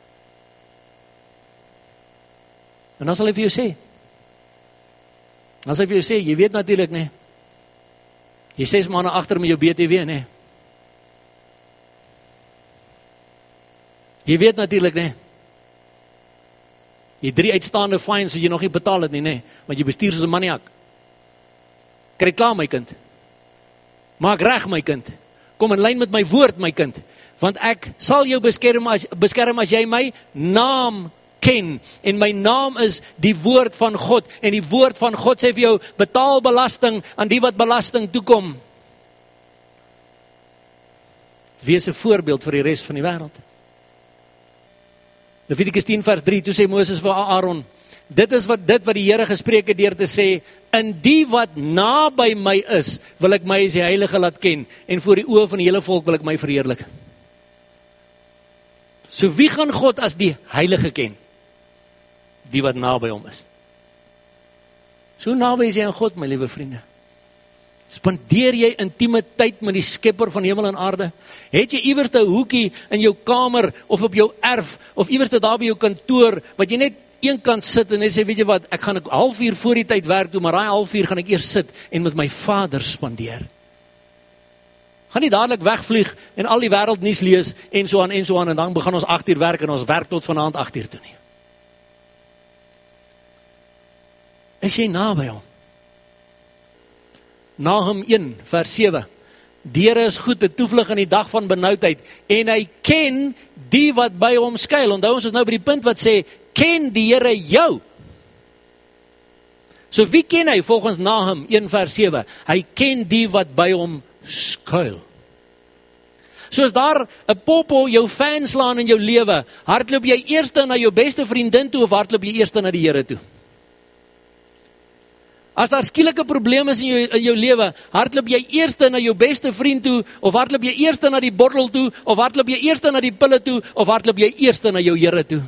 En dan sal hy vir jou sê. Dan sal hy vir jou sê, jy weet natuurlik, nee. Jy ses maande agter met jou B T W, nee. Jy weet natuurlik, nee. Jy drie uitstaande fines wat jy nog nie betaal het nie, nee. Want jy bestuur soos 'n maniak. Kry klaar, my kind. Maak reg, my kind. Kom in lyn met my woord, my kind. Want ek sal jou beskerm as, beskerm as jy my naam ken. En my naam is die woord van God. En die woord van God sê vir jou, betaal belasting aan die wat belasting toekom. Wees 'n voorbeeld vir die res van die wêreld. Levitikus tien vers drie, toe sê Moses vir Aaron, dit is wat dit wat die Here gespreek het deur te sê, in die wat naby my is, wil ek my as die heilige laat ken, en voor die oë van die hele volk wil ek my verheerlik. So wie gaan God as die heilige ken? Die wat naby hom is. So naby is jy aan God, my liewe vriende. Spandeer jy intieme tyd met die skepper van hemel en aarde? Het jy iewers 'n hoekie in jou kamer, of op jou erf, of iewers daar by jou kantoor, wat jy net een kant sit en net sê, weet jy wat, ek gaan 'n halfuur voor die tyd werk toe, maar daai halfuur gaan ek eers sit en met my Vader spandeer. Gaan nie dadelik wegvlieg en al die wêreldnuus lees en so aan en so aan en dan begin ons agt uur werk en ons werk tot vanaand agt uur toe nie. Is jy naby hom? Nahum een vers sewe. Die Here is goed, 'n toevlug in die dag van benoudheid, en hy ken die wat by hom skuil. Onthou ons is nou by die punt wat sê, ken die Here jou? So wie ken hy volgens Nahum een vers sewe? Hy ken die wat by hom skuil. So as daar 'n popo jou fan slaan in jou lewe, hardloop jy eers na jou beste vriendin toe of hardloop jy eers na die Here toe? As daar skielike probleme is in jou, in jou lewe, hardloop jy eers na jou beste vriend toe, of hardloop jy eers na die bottel toe, of hardloop jy eers na die pille toe, of hardloop jy eers na jou Here toe?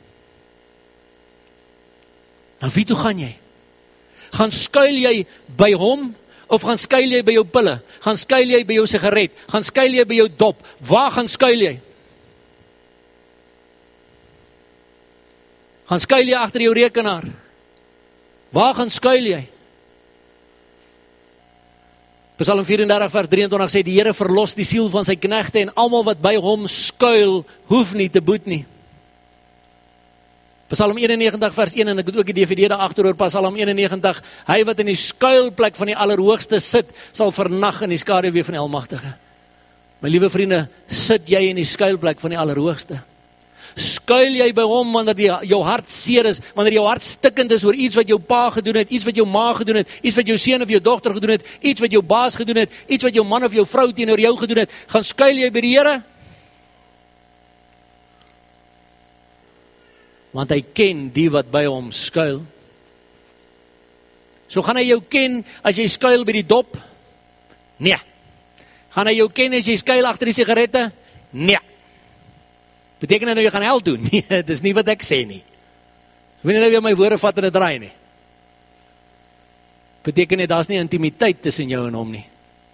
Nou wie toe gaan jy? Gaan skuil jy by hom, of gaan skuil jy by jou pille? Gaan skuil jy by jou sigaret? Gaan skuil jy by jou dop? Waar gaan skuil jy? Gaan skuil jy agter jou rekenaar? Waar gaan skuil jy? Psalm vyf en dertig vers drie en twintig sê, die Here verlos die siel van sy knegte, en almal wat by hom skuil, hoef nie te boet nie. Psalm eenennegentig vers een, en ek het ook die D V D daar agter oor Psalm eenennegentig, hy wat in die skuilplek van die Allerhoogste sit, sal vernag in die skaduwee van die Almagtige. My liewe vriende, sit jy in die skuilplek van die Allerhoogste? Skuil jy by hom wanneer die, jou hart seer is, wanneer jou hart stikkend is oor iets wat jou pa gedoen het, iets wat jou ma gedoen het, iets wat jou seun of jou dogter gedoen het, iets wat jou baas gedoen het, iets wat jou man of jou vrou teenoor jou gedoen het, gaan skuil jy by die Here? Want hy ken die wat by hom skuil. So gaan hy jou ken as jy skuil by die dop? Nee. Gaan hy jou ken as jy skuil agter die sigarette? Nee. Beteken dit nou jy gaan hel doen? Nee, dit is nie wat ek sê nie. Ek weet nie nou weer my woorde vat en dit draai nie. Beteken nie, daar is nie intimiteit tussen jou en hom nie.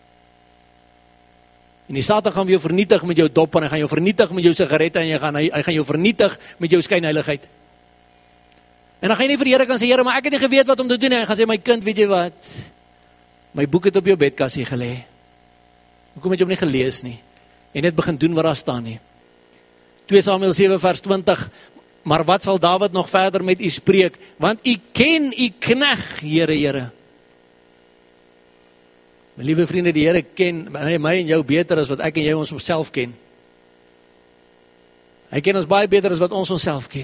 En die Satan gaan jou vernietig met jou dop, en hy gaan jou vernietig met jou sigarette, en hy gaan, hy, hy gaan jou vernietig met jou skynheiligheid. En dan gaan jy nie vir die Here kan sê, Here, maar ek het nie geweet wat om te doen, en hy gaan sê, my kind, weet jy wat, my boek het op jou bedkassie gelê. Hoekom het jy hom nie gelees nie? En net begin doen wat daar staan nie. twee Samuel sewe vers twintig, maar wat sal Dawid nog verder met u spreek? Want u ken u knegg, Here, Here. My liewe vriende, die Here ken my, my en jou beter as wat ek en jy ons self ken. Hy ken ons baie beter as wat ons onsself ken.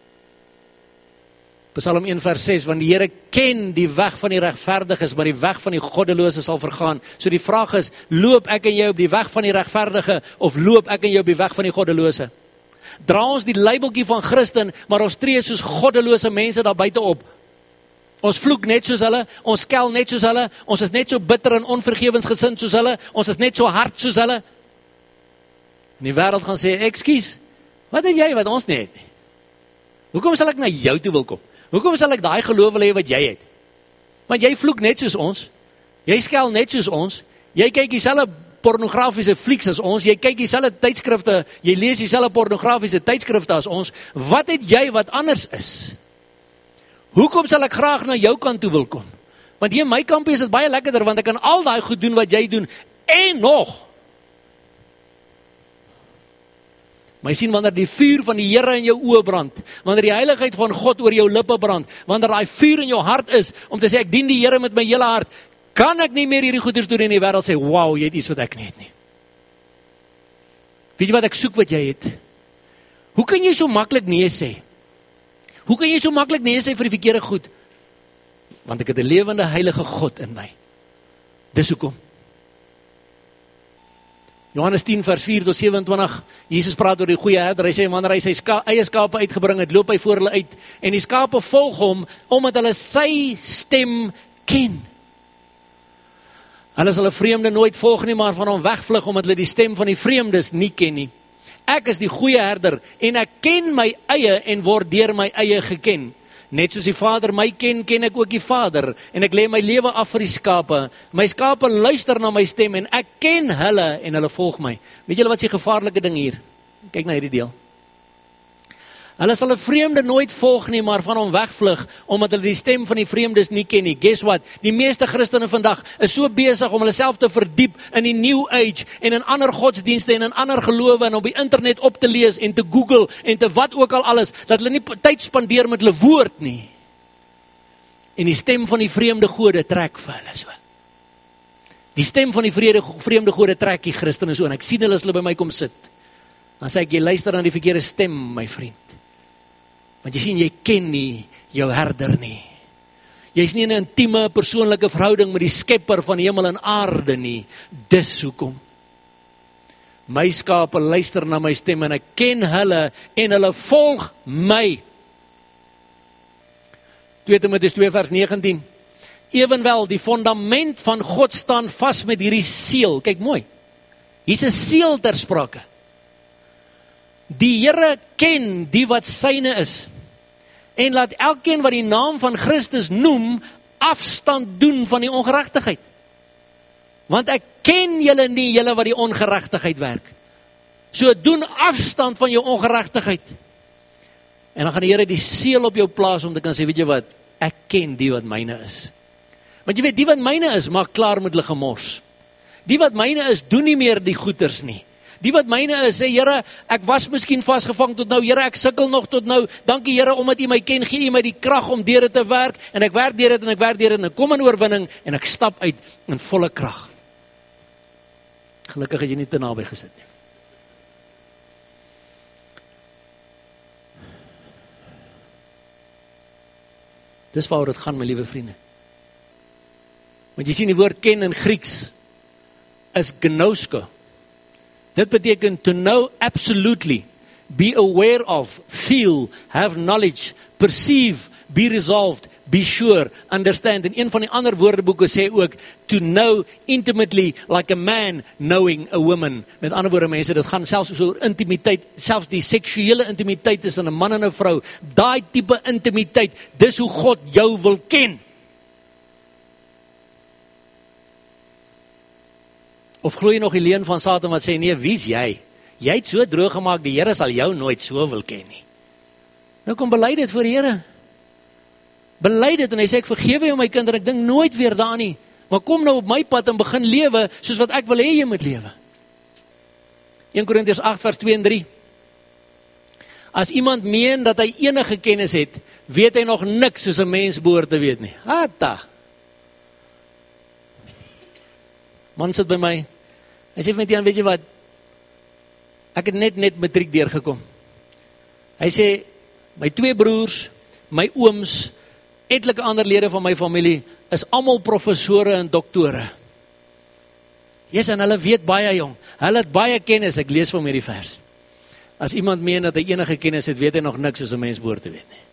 Psalm een vers ses, want die Here ken die weg van die regverdiges, maar die weg van die goddelose sal vergaan. So die vraag is, loop ek en jy op die weg van die regverdige, of loop ek en jy op die weg van die goddelose? Dra ons die labeltjie van Christen, maar ons tree soos goddelose mense daar buite op. Ons vloek net soos hulle, ons skel net soos hulle, ons is net so bitter en onvergewensgesind soos hulle, ons is net so hard soos hulle. En die wêreld gaan sê, ekskuus, wat het jy wat ons nie het nie? Hoekom sal ek na jou toe wil kom? Hoekom sal ek daai geloof wil hê wat jy het? Want jy vloek net soos ons, jy skel net soos ons, jy kyk dieselfde pornografiese flieks as ons, jy kyk dieselfde tydskrifte, jy lees dieselfde pornografiese tydskrifte as ons, wat het jy wat anders is? Hoekom sal ek graag na jou kant toe wil kom? Want hier in my kampie is dit baie lekkerder, want ek kan al daai goed doen wat jy doen, en nog. Maar jy sien, wanneer die vuur van die Here in jou oë brand, wanneer die heiligheid van God oor jou lippe brand, wanneer daai vuur in jou hart is, om te sê, ek dien die Here met my hele hart, kan ek nie meer hierdie goeders doen en die wêreld sê, wow, jy het iets wat ek nie het nie. Weet jy wat ek soek wat jy het? Hoe kan jy so maklik nee sê? Hoe kan jy so maklik nee sê vir die verkeerde goed? Want ek het 'n lewende heilige God in my. Dis hoekom. Johannes tien vers vier tot sewe-en-twintig, Jesus praat oor die goeie herder, hy sê, wanneer hy sy ska, eie skape uitgebring het, loop hy voor hulle uit, en die skape volg hom, omdat hulle sy stem ken. Hulle sal 'n vreemde nooit volg nie, maar van hom wegvlug, omdat hulle die stem van die vreemdes nie ken nie. Ek is die goeie herder, en ek ken my eie, en word deur my eie geken. Net soos die Vader my ken, ken ek ook die Vader, en ek lê my lewe af vir die skape. My skape luister na my stem, en ek ken hulle, en hulle volg my. Weet julle wat is die gevaarlike ding hier? Kyk na hierdie deel. Hulle sal 'n vreemde nooit volg nie, maar van hom wegvlug, omdat hulle die stem van die vreemdes nie ken nie. Guess what? Die meeste Christene vandag is so besig om hulle self te verdiep in die New Age, en in ander godsdienste, en in ander gelowe, en op die internet op te lees, en te Google, en te wat ook al alles, dat hulle nie tyd spandeer met hulle woord nie. En die stem van die vreemde gode trek vir hulle so. Die stem van die vrede, vreemde gode trek die Christene so, en ek sien hulle as hulle by my kom sit. Dan sê ek, jy luister na die verkeerde stem, my vriend. Want jy sien, jy ken nie jou herder nie. Jy is nie in 'n intieme persoonlike verhouding met die skepper van hemel en aarde nie. Dis hoekom. My skape luister na my stem, en ek ken hulle, en hulle volg my. twee Timoteus twee vers negentien. Ewenwel, die fondament van God staan vas met hierdie seël. Kyk mooi. Hier's 'n seël ter sprake. Die Here ken die wat syne is, en laat elkeen wat die naam van Christus noem, afstand doen van die ongeregtigheid. Want ek ken julle nie, julle wat die ongeregtigheid werk. So doen afstand van jou ongeregtigheid. En dan gaan die Here die seël op jou plaas om te kan sê, weet jy wat, ek ken die wat myne is. Want jy weet, die wat myne is, maak klaar met hulle gemors. Die wat myne is, doen nie meer die goeters nie. Die wat myne is, sê, Here, ek was miskien vasgevang tot nou, Here, ek sukkel nog tot nou, dankie Here, omdat U my ken, gee U my die krag om deur dit te werk, en ek werk deur dit, en ek werk deur dit, en ek kom in oorwinning, en ek stap uit in volle krag. Gelukkig het jy nie te naby gesit nie. Dis waaroor dit gaan, my liewe vriende. Want jy sien die woord ken in Grieks is gnosko. Dit beteken to know absolutely. be aware of, feel, have knowledge, perceive, be resolved, be sure, understand. En een van die ander woordeboeke sê ook, to know intimately like a man knowing a woman. Met ander woorde mense, dit gaan selfs oor intimiteit, selfs die seksuele intimiteit tussen 'n man en 'n vrou. Daai tipe intimiteit, dis hoe God jou wil ken. Of glo jy nog die leuen van Satan wat sê, nee, wie's jy? Jy het so droog gemaak, die Here sal jou nooit so wil ken nie. Nou kom bely dit voor die Here. Bely dit en hy sê, ek vergewe jou my kind en ek dink nooit weer daaraan nie. Maar kom nou op my pad en begin lewe soos wat ek wil hê jy moet lewe. Eerste Korintiërs agt vers twee en drie. As iemand meen dat hy enige kennis het, weet hy nog niks soos 'n mens behoort te weet nie. Hata. Man sit by my. Hy sê vir my, Tiaan, weet jy wat? Ek het net net matriek deurgekom. Hy sê, my twee broers, my ooms, etlike ander lede van my familie, is almal professore en doktore. Yes, en hulle weet baie jong. Hulle het baie kennis, ek lees van hierdie vers. As iemand meen dat hy enige kennis het, weet hy nog niks soos 'n mens behoort te weet nie.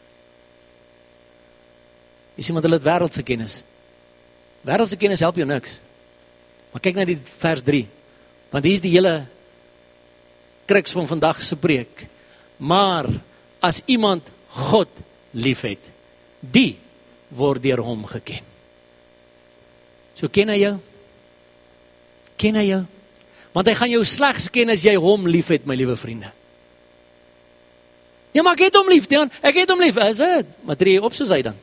Is iemand hulle het wêreldse kennis? Wêreldse kennis help jou niks. Maar kyk na die vers drie, want hier is die hele kruks van vandag se preek. Maar as iemand God liefhet, die word deur hom geken. So ken hy jou? Ken hy jou? Want hy gaan jou slegs ken as jy hom liefhet, my liewe vriende. Ja, maar ek het hom lief, Tiaan, ek het hom lief, is dit? Maar tree jy op soos hy dan?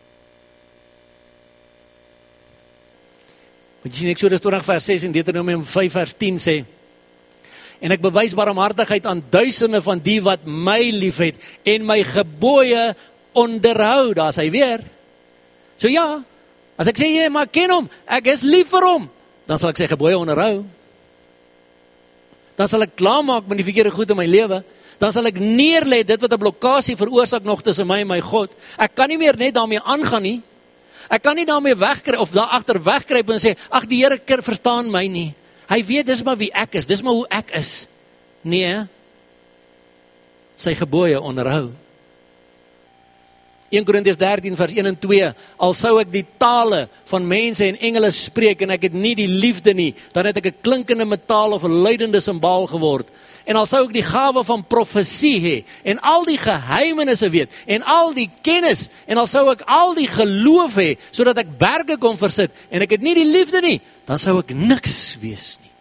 Want jy sien, Eksodus twintig vers ses en Deuteronomium vyf vers tien sê, en ek bewys barmhartigheid aan duisende van die wat my liefhet en my gebooie onderhou. Daar is hy weer. So ja, as ek sê, jy, maar ken hom, ek is lief vir hom, dan sal ek sy gebooie onderhou. Dan sal ek klaarmaak met die verkeerde goed in my lewe. Dan sal ek neerlê dit wat 'n blokkasie veroorsaak nog tussen my en my God. Ek kan nie meer net daarmee aangaan nie. Ek kan nie daarmee wegkry of daar agter wegkruip en sê, ag die Here verstaan my nie. Hy weet dis maar wie ek is, dis maar hoe ek is. Nee. Sy gebooie onderhou. Eerste Korintiërs dertien vers een en twee, al sou ek die tale van mense en engele spreek en ek het nie die liefde nie, dan het ek 'n klinkende metaal of 'n luidende simbaal geword. En al sou ek die gawe van profesie hê en al die geheimenisse weet en al die kennis en al sou ek al die geloof hê sodat ek berge kon versit en ek het nie die liefde nie, dan sou ek niks wees nie.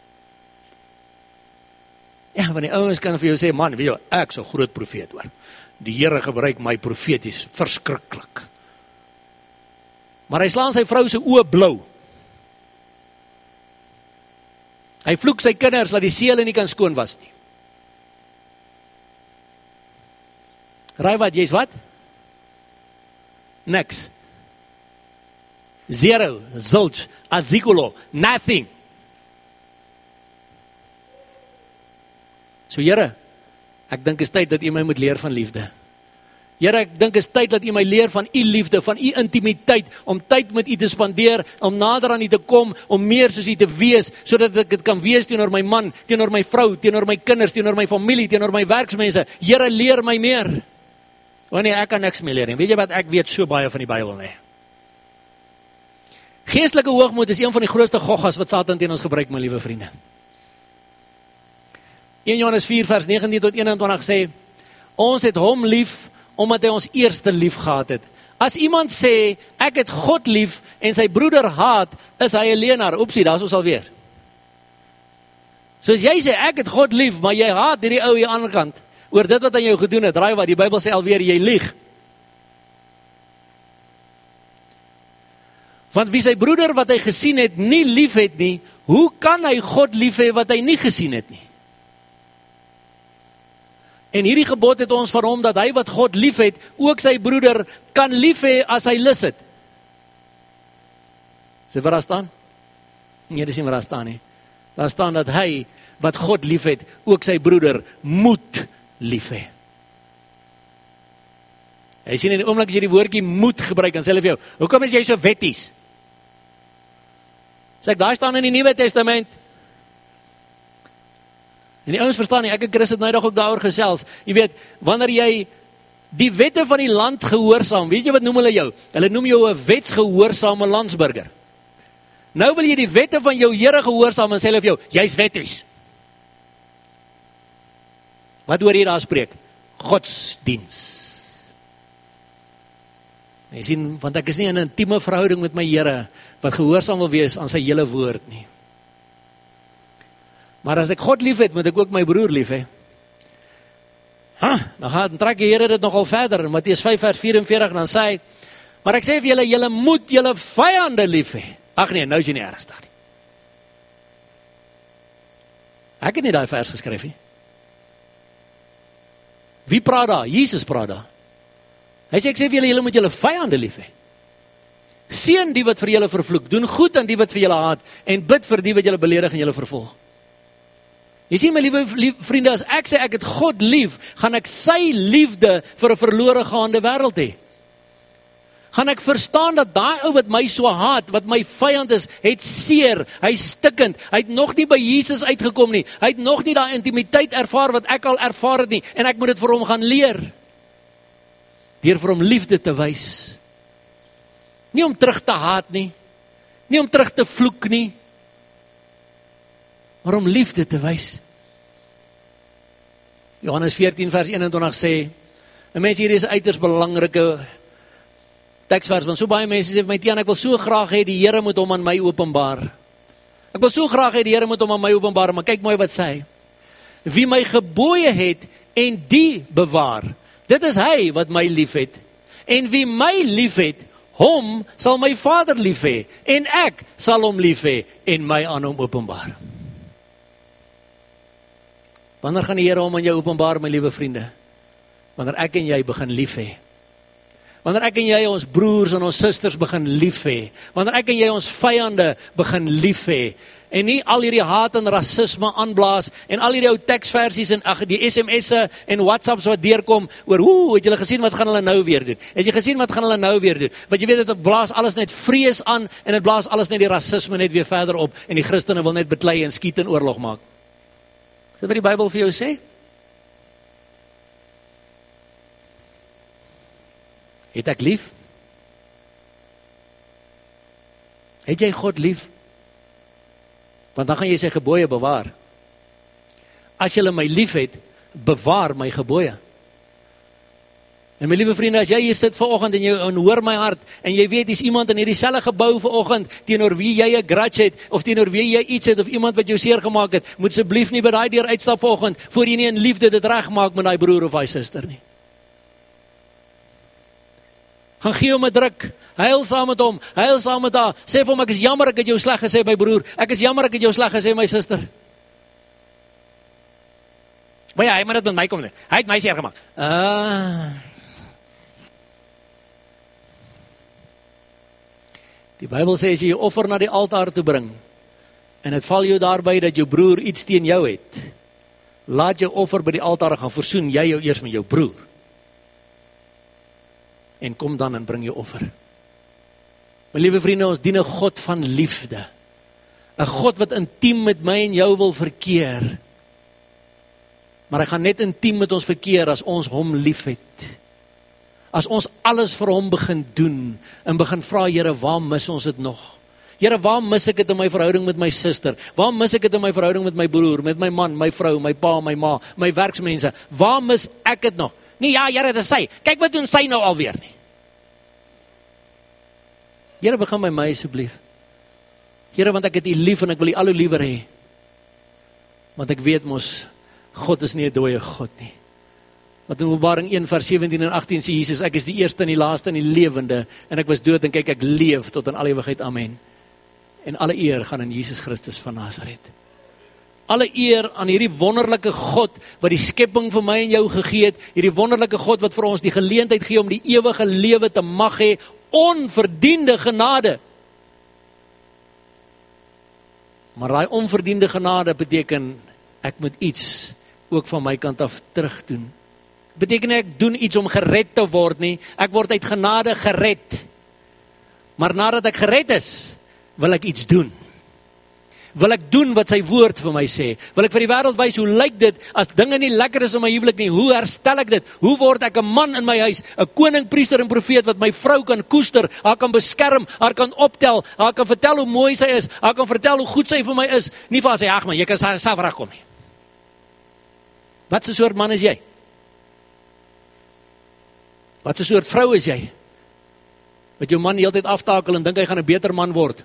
Ja, want die ouens kan vir jou sê, man, weet jy, ek is 'n groot profeet hoor. Die Here gebruik my profeties verskriklik. Maar hy slaan sy vrou se oë blou. Hy vloek sy kinders dat die seele nie kan skoon was nie. Raai wat, jy's wat? Niks. Zero, zilch, azikulo, nothing. So Here, ek dink is tyd dat U my moet leer van liefde. Here, ek dink is tyd dat U my leer van U liefde, van U intimiteit, om tyd met U te spandeer, om nader aan U te kom, om meer soos U te wees, sodat ek dit kan wees teenoor my man, teenoor my vrou, teenoor my kinders, teenoor my familie, teenoor my werksmense. Here, leer my meer. Wanneer ek kan niks meer leer nie. Weet jy wat, ek weet so baie van die Bybel nie. Geestelike hoogmoed is een van die grootste goggas wat Satan teen ons gebruik, my liewe vriende. Eerste Johannes vier vers negentien tot eenentwintig sê, ons het hom lief, omdat hy ons eerste lief gehad het. As iemand sê, ek het God lief, en sy broeder haat, is hy 'n leienaar. Oepsie, daar is ons alweer. So as jy sê, ek het God lief, maar jy haat hierdie ou hier aan die ander kant, oor dit wat aan jou gedoen het, raai wat, die Bybel sê alweer, jy lieg. Want wie sy broeder wat hy gesien het, nie lief het nie, hoe kan hy God lief hê wat hy nie gesien het nie? En hierdie gebod het ons van hom, dat hy wat God lief het, ook sy broeder kan lief hê as hy lus het. Sê wat daar staan? Nee, dis nie wat daar staan nie. Daar staan dat hy wat God lief het, ook sy broeder moet lief hê. Hy sien in die oomblik as jy die woordjie moet gebruik, dan sê hulle vir jou, hoekom is jy so wetties? Sê ek, daar staan in die Nuwe Testament. En die ouens verstaan nie, ek en Chris het nou nog ook daaroor gesels. Jy weet, wanneer jy die wette van die land gehoorsaam, weet jy wat noem hulle jou? Hulle noem jou 'n wetsgehoorsame landsburger. Nou wil jy die wette van jou Here gehoorsaam en sê hulle vir jou, jy's wetties. Wat hoor jy daar spreek? Godsdiens. Jy sien, want ek is nie in 'n intieme verhouding met my Here wat gehoorsaam wil wees aan sy hele woord nie. Maar as ek God lief het, moet ek ook my broer lief hê. Ha, dan gaan trek die Here dit nogal verder in Matteus vyf vers vyf en veertig, dan sê hy, maar ek sê vir julle, julle moet julle vyande lief hê. Ag nee, nou is jy nie ernstig nie. Ek het nie daai vers geskryf nie. Wie praat daar? Jesus praat daar. Hy sê, ek sê vir julle, julle moet julle vyande lief hê. Seën die wat vir julle vervloek, doen goed aan die wat vir julle haat, en bid vir die wat julle beledig en julle vervolg. Jy sien, my liewe lief, vriende, as ek sê ek het God lief, gaan ek sy liefde vir 'n verlore gaande wêreld hê. Gaan ek verstaan dat daai ou wat my so haat, wat my vyand is, het seer, hy stikkend, hy het nog nie by Jesus uitgekom nie, hy het nog nie daai intimiteit ervaar wat ek al ervaar het nie, en ek moet dit vir hom gaan leer. Deur vir hom liefde te wys. Nie om terug te haat nie, nie om terug te vloek nie, maar om liefde te wys. Johannes veertien vers eenentwintig sê, en mense, hier is 'n uiters belangrike teksvers, want so baie mense sê vir my, Tiaan, ek wil so graag hê die Here moet hom aan my openbaar. Ek wil so graag hê die Here moet hom aan my openbaar, maar kyk mooi wat sê hy. Wie my gebooie het en die bewaar, dit is hy wat my lief het. En wie my lief het, hom sal my Vader lief hê, en ek sal hom lief hê en my aan hom openbaar. Wanneer gaan die Here hom aan jou openbaar, my liewe vriende? Wanneer ek en jy begin lief hê. Wanneer ek en jy ons broers en ons susters begin lief hê. Wanneer ek en jy ons vyande begin lief hê. En nie al hierdie haat en rasisme aanblaas, en al hierdie ou teksversies en ag die S M S'e en WhatsApps wat deurkom, oor hoe, het julle gesien wat gaan hulle nou weer doen? Het jy gesien wat gaan hulle nou weer doen? Want jy weet, dit blaas alles net vrees aan, en dit blaas alles net die rasisme net weer verder op, en die Christene wil net beklei en skiet en oorlog maak. Is dit wat die Bybel vir jou sê? Het ek lief? Het jy God lief? Want dan gaan jy sy gebooie bewaar. As jy my lief het, bewaar my gebooie. En my liewe vriende, as jy hier sit vanoggend en jy en hoor my hart, en jy weet, is iemand in hierdie selfe gebou vanoggend, teenoor wie jy 'n grudge het, of teenoor wie jy iets het, of iemand wat jou seer gemaak het, moet asseblief nie by daai deur uitstap vanoggend, voor jy nie in liefde dit regmaak met daai broer of daai suster nie. Gaan gee hom 'n druk, huil saam met hom, huil saam met haar, sê vir hom, ek is jammer ek het jou sleg gesê my broer, ek is jammer ek het jou sleg gesê my suster. Maar ja, hy moet dit met my kom doen, hy het my seer gemaak. Ah. Die Bybel sê, as jy jou offer na die altaar toe bring, en het val jou daarby dat jou broer iets teen jou het, laat jou offer by die altaar gaan, versoen jy jou eers met jou broer. En kom dan en bring jou offer. My liewe vriende, ons dien 'n God van liefde. 'n God wat intiem met my en jou wil verkeer. Maar hy gaan net intiem met ons verkeer as ons hom lief het. As ons alles vir hom begin doen, en begin vra, Here, waar mis ons dit nog? Here, waar mis ek dit in my verhouding met my suster? Waar mis ek dit in my verhouding met my broer, met my man, my vrou, my pa, my ma, my werksmense? Waar mis ek dit nog? Nee, ja, Here, dit is sy. Kyk wat doen sy nou alweer nie. Here, begin by my asseblief. Here, want ek het U lief en ek wil U al hoe liewer hê. Want ek weet mos, God is nie 'n dooie God nie. Wat in Openbaring een vers sewentien en agttien sê Jesus, ek is die eerste en die laaste en die lewende, en ek was dood en kyk, ek leef tot in alle ewigheid, amen. En alle eer gaan aan Jesus Christus van Nasaret. Alle eer aan hierdie wonderlike God, wat die skepping vir my en jou gegee het, hierdie wonderlike God wat vir ons die geleentheid gee om die ewige lewe te mag hê, onverdiende genade. Maar daai onverdiende genade beteken, ek moet iets ook van my kant af terug doen. Beteken ek doen iets om gered te word nie, ek word uit genade gered. Maar nadat ek gered is, wil ek iets doen. Wil ek doen wat sy woord vir my sê? Wil ek vir die wêreld wys hoe lyk dit as dinge nie lekker is in my huwelik nie? Hoe herstel ek dit? Hoe word ek 'n man in my huis, 'n koning, priester en profeet wat my vrou kan koester, haar kan beskerm, haar kan optel, haar kan vertel hoe mooi sy is, haar kan vertel hoe goed sy vir my is, nie vir haar sê ag man, jy kan self regkom nie. Wat 'n soort man is jy? Wat 'n soort vrou is jy? Wat jou man die hele tyd aftakel en dink hy gaan 'n beter man word.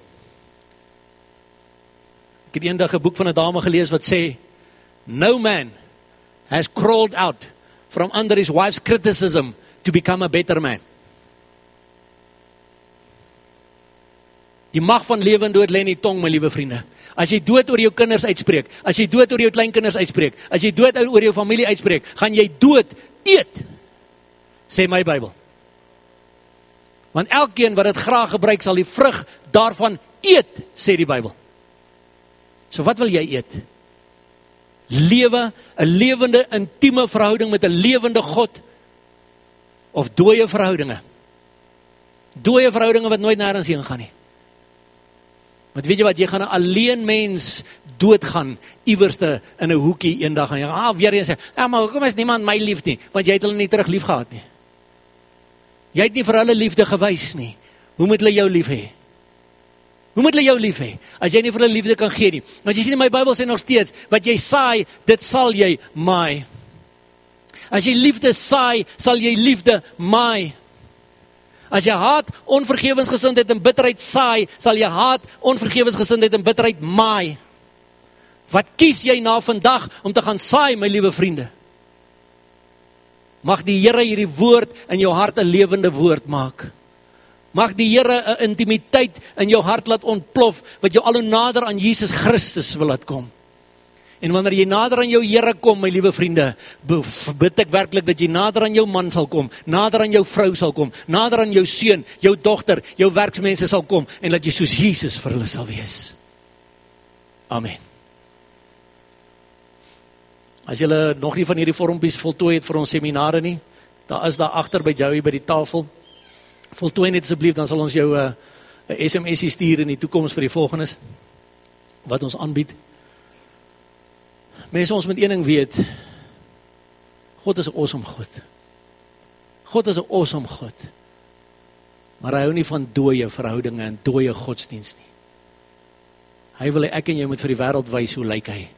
Ek het eendag 'n boek van 'n dame gelees wat sê, no man has crawled out from under his wife's criticism to become a better man. Die mag van lewe en dood lê in die tong, my liewe vriende. As jy dood oor jou kinders uitspreek, as jy dood oor jou kleinkinders uitspreek, as jy dood oor jou familie uitspreek, gaan jy dood eet, sê my Bybel. Want elkeen wat dit graag gebruik, sal die vrug daarvan eet, sê die Bybel. So wat wil jy eet? Lewe, 'n lewende, intieme verhouding met 'n lewende God, of dooie verhoudinge? Dooie verhoudinge wat nooit nêrens heen gaan nie. Want weet jy wat, jy gaan 'n alleen mens doodgaan, iewerste in 'n hoekie eendag, en jy gaan ah, weer eens sê, ja, maar hoekom is niemand my lief nie? Want jy het hulle nie terug lief gehad nie. Jy het nie vir hulle liefde gewys nie. Hoe moet hulle jou lief hê? Hoe moet hulle jou lief hê, as jy nie vir hulle liefde kan gee nie? Want jy sien in my Bybel sê nog steeds, wat jy saai, dit sal jy maai. As jy liefde saai, sal jy liefde maai. As jy haat, onvergewensgesindheid en bitterheid saai, sal jy haat, onvergewensgesindheid en bitterheid maai. Wat kies jy na vandag om te gaan saai, my liewe vriende? Mag die Here hierdie woord in jou hart 'n lewende woord maak. Mag die Here 'n intimiteit in jou hart laat ontplof, wat jou al hoe nader aan Jesus Christus wil laat kom. En wanneer jy nader aan jou Here kom, my liewe vriende, bid ek werklik dat jy nader aan jou man sal kom, nader aan jou vrou sal kom, nader aan jou seun, jou dogter, jou werksmense sal kom, en dat jy soos Jesus vir hulle sal wees. Amen. As julle nog nie van hierdie vormpies voltooi het vir ons seminare nie, daar is daar agter by Joey by die tafel. Voltooi net asseblief, dan sal ons jou 'n uh, S M S stuur in die toekoms vir die volgendes wat ons aanbied. Mense, ons moet een ding weet. God is 'n awesome God. God is 'n awesome God. Maar hy hou nie van dooie verhoudinge en dooie godsdienst nie. Hy wil hê ek en jy moet vir die wêreld wys hoe lyk hy.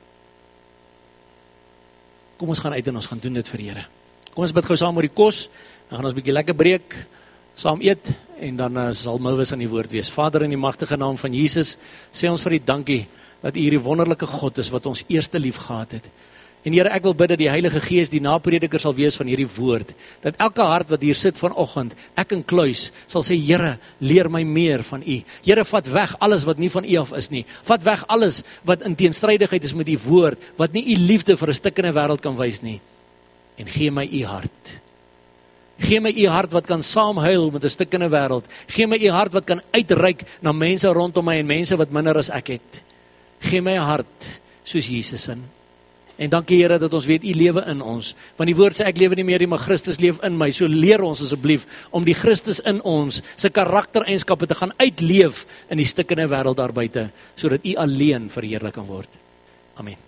Kom ons gaan uit en ons gaan doen dit vir die Here. Kom ons bid gou saam oor die kos. Dan gaan ons 'n bietjie lekker breek, saam eet, en dan uh, sal Mowes aan die woord wees. Vader, in die magtige naam van Jesus, sê ons vir die dankie, dat U hierdie wonderlike God is, wat ons eerste lief gehad het. En Here, ek wil bid dat die Heilige Gees die naprediker sal wees van hierdie woord, dat elke hart wat hier sit vanoggend, ek in kluis, sal sê, Here, leer my meer van U. Here, vat weg alles wat nie van U af is nie. Vat weg alles wat in teenstrydigheid is met U woord, wat nie U liefde vir 'n stikkende wêreld kan wys nie. En gee my U hart. Gee my U hart wat kan saamhuil met 'n stikkende wêreld. Gee my U hart wat kan uitreik na mense rondom my en mense wat minder as ek het. Gee my 'n hart soos Jesus in. En dankie Here dat ons weet U lewe in ons. Want die woord sê ek lewe nie meer nie, maar Christus leef in my. So leer ons asseblief om die Christus in ons se karaktereienskappe te gaan uitleef in die stikkende wêreld daar buite, sodat U alleen verheerlik kan word. Amen.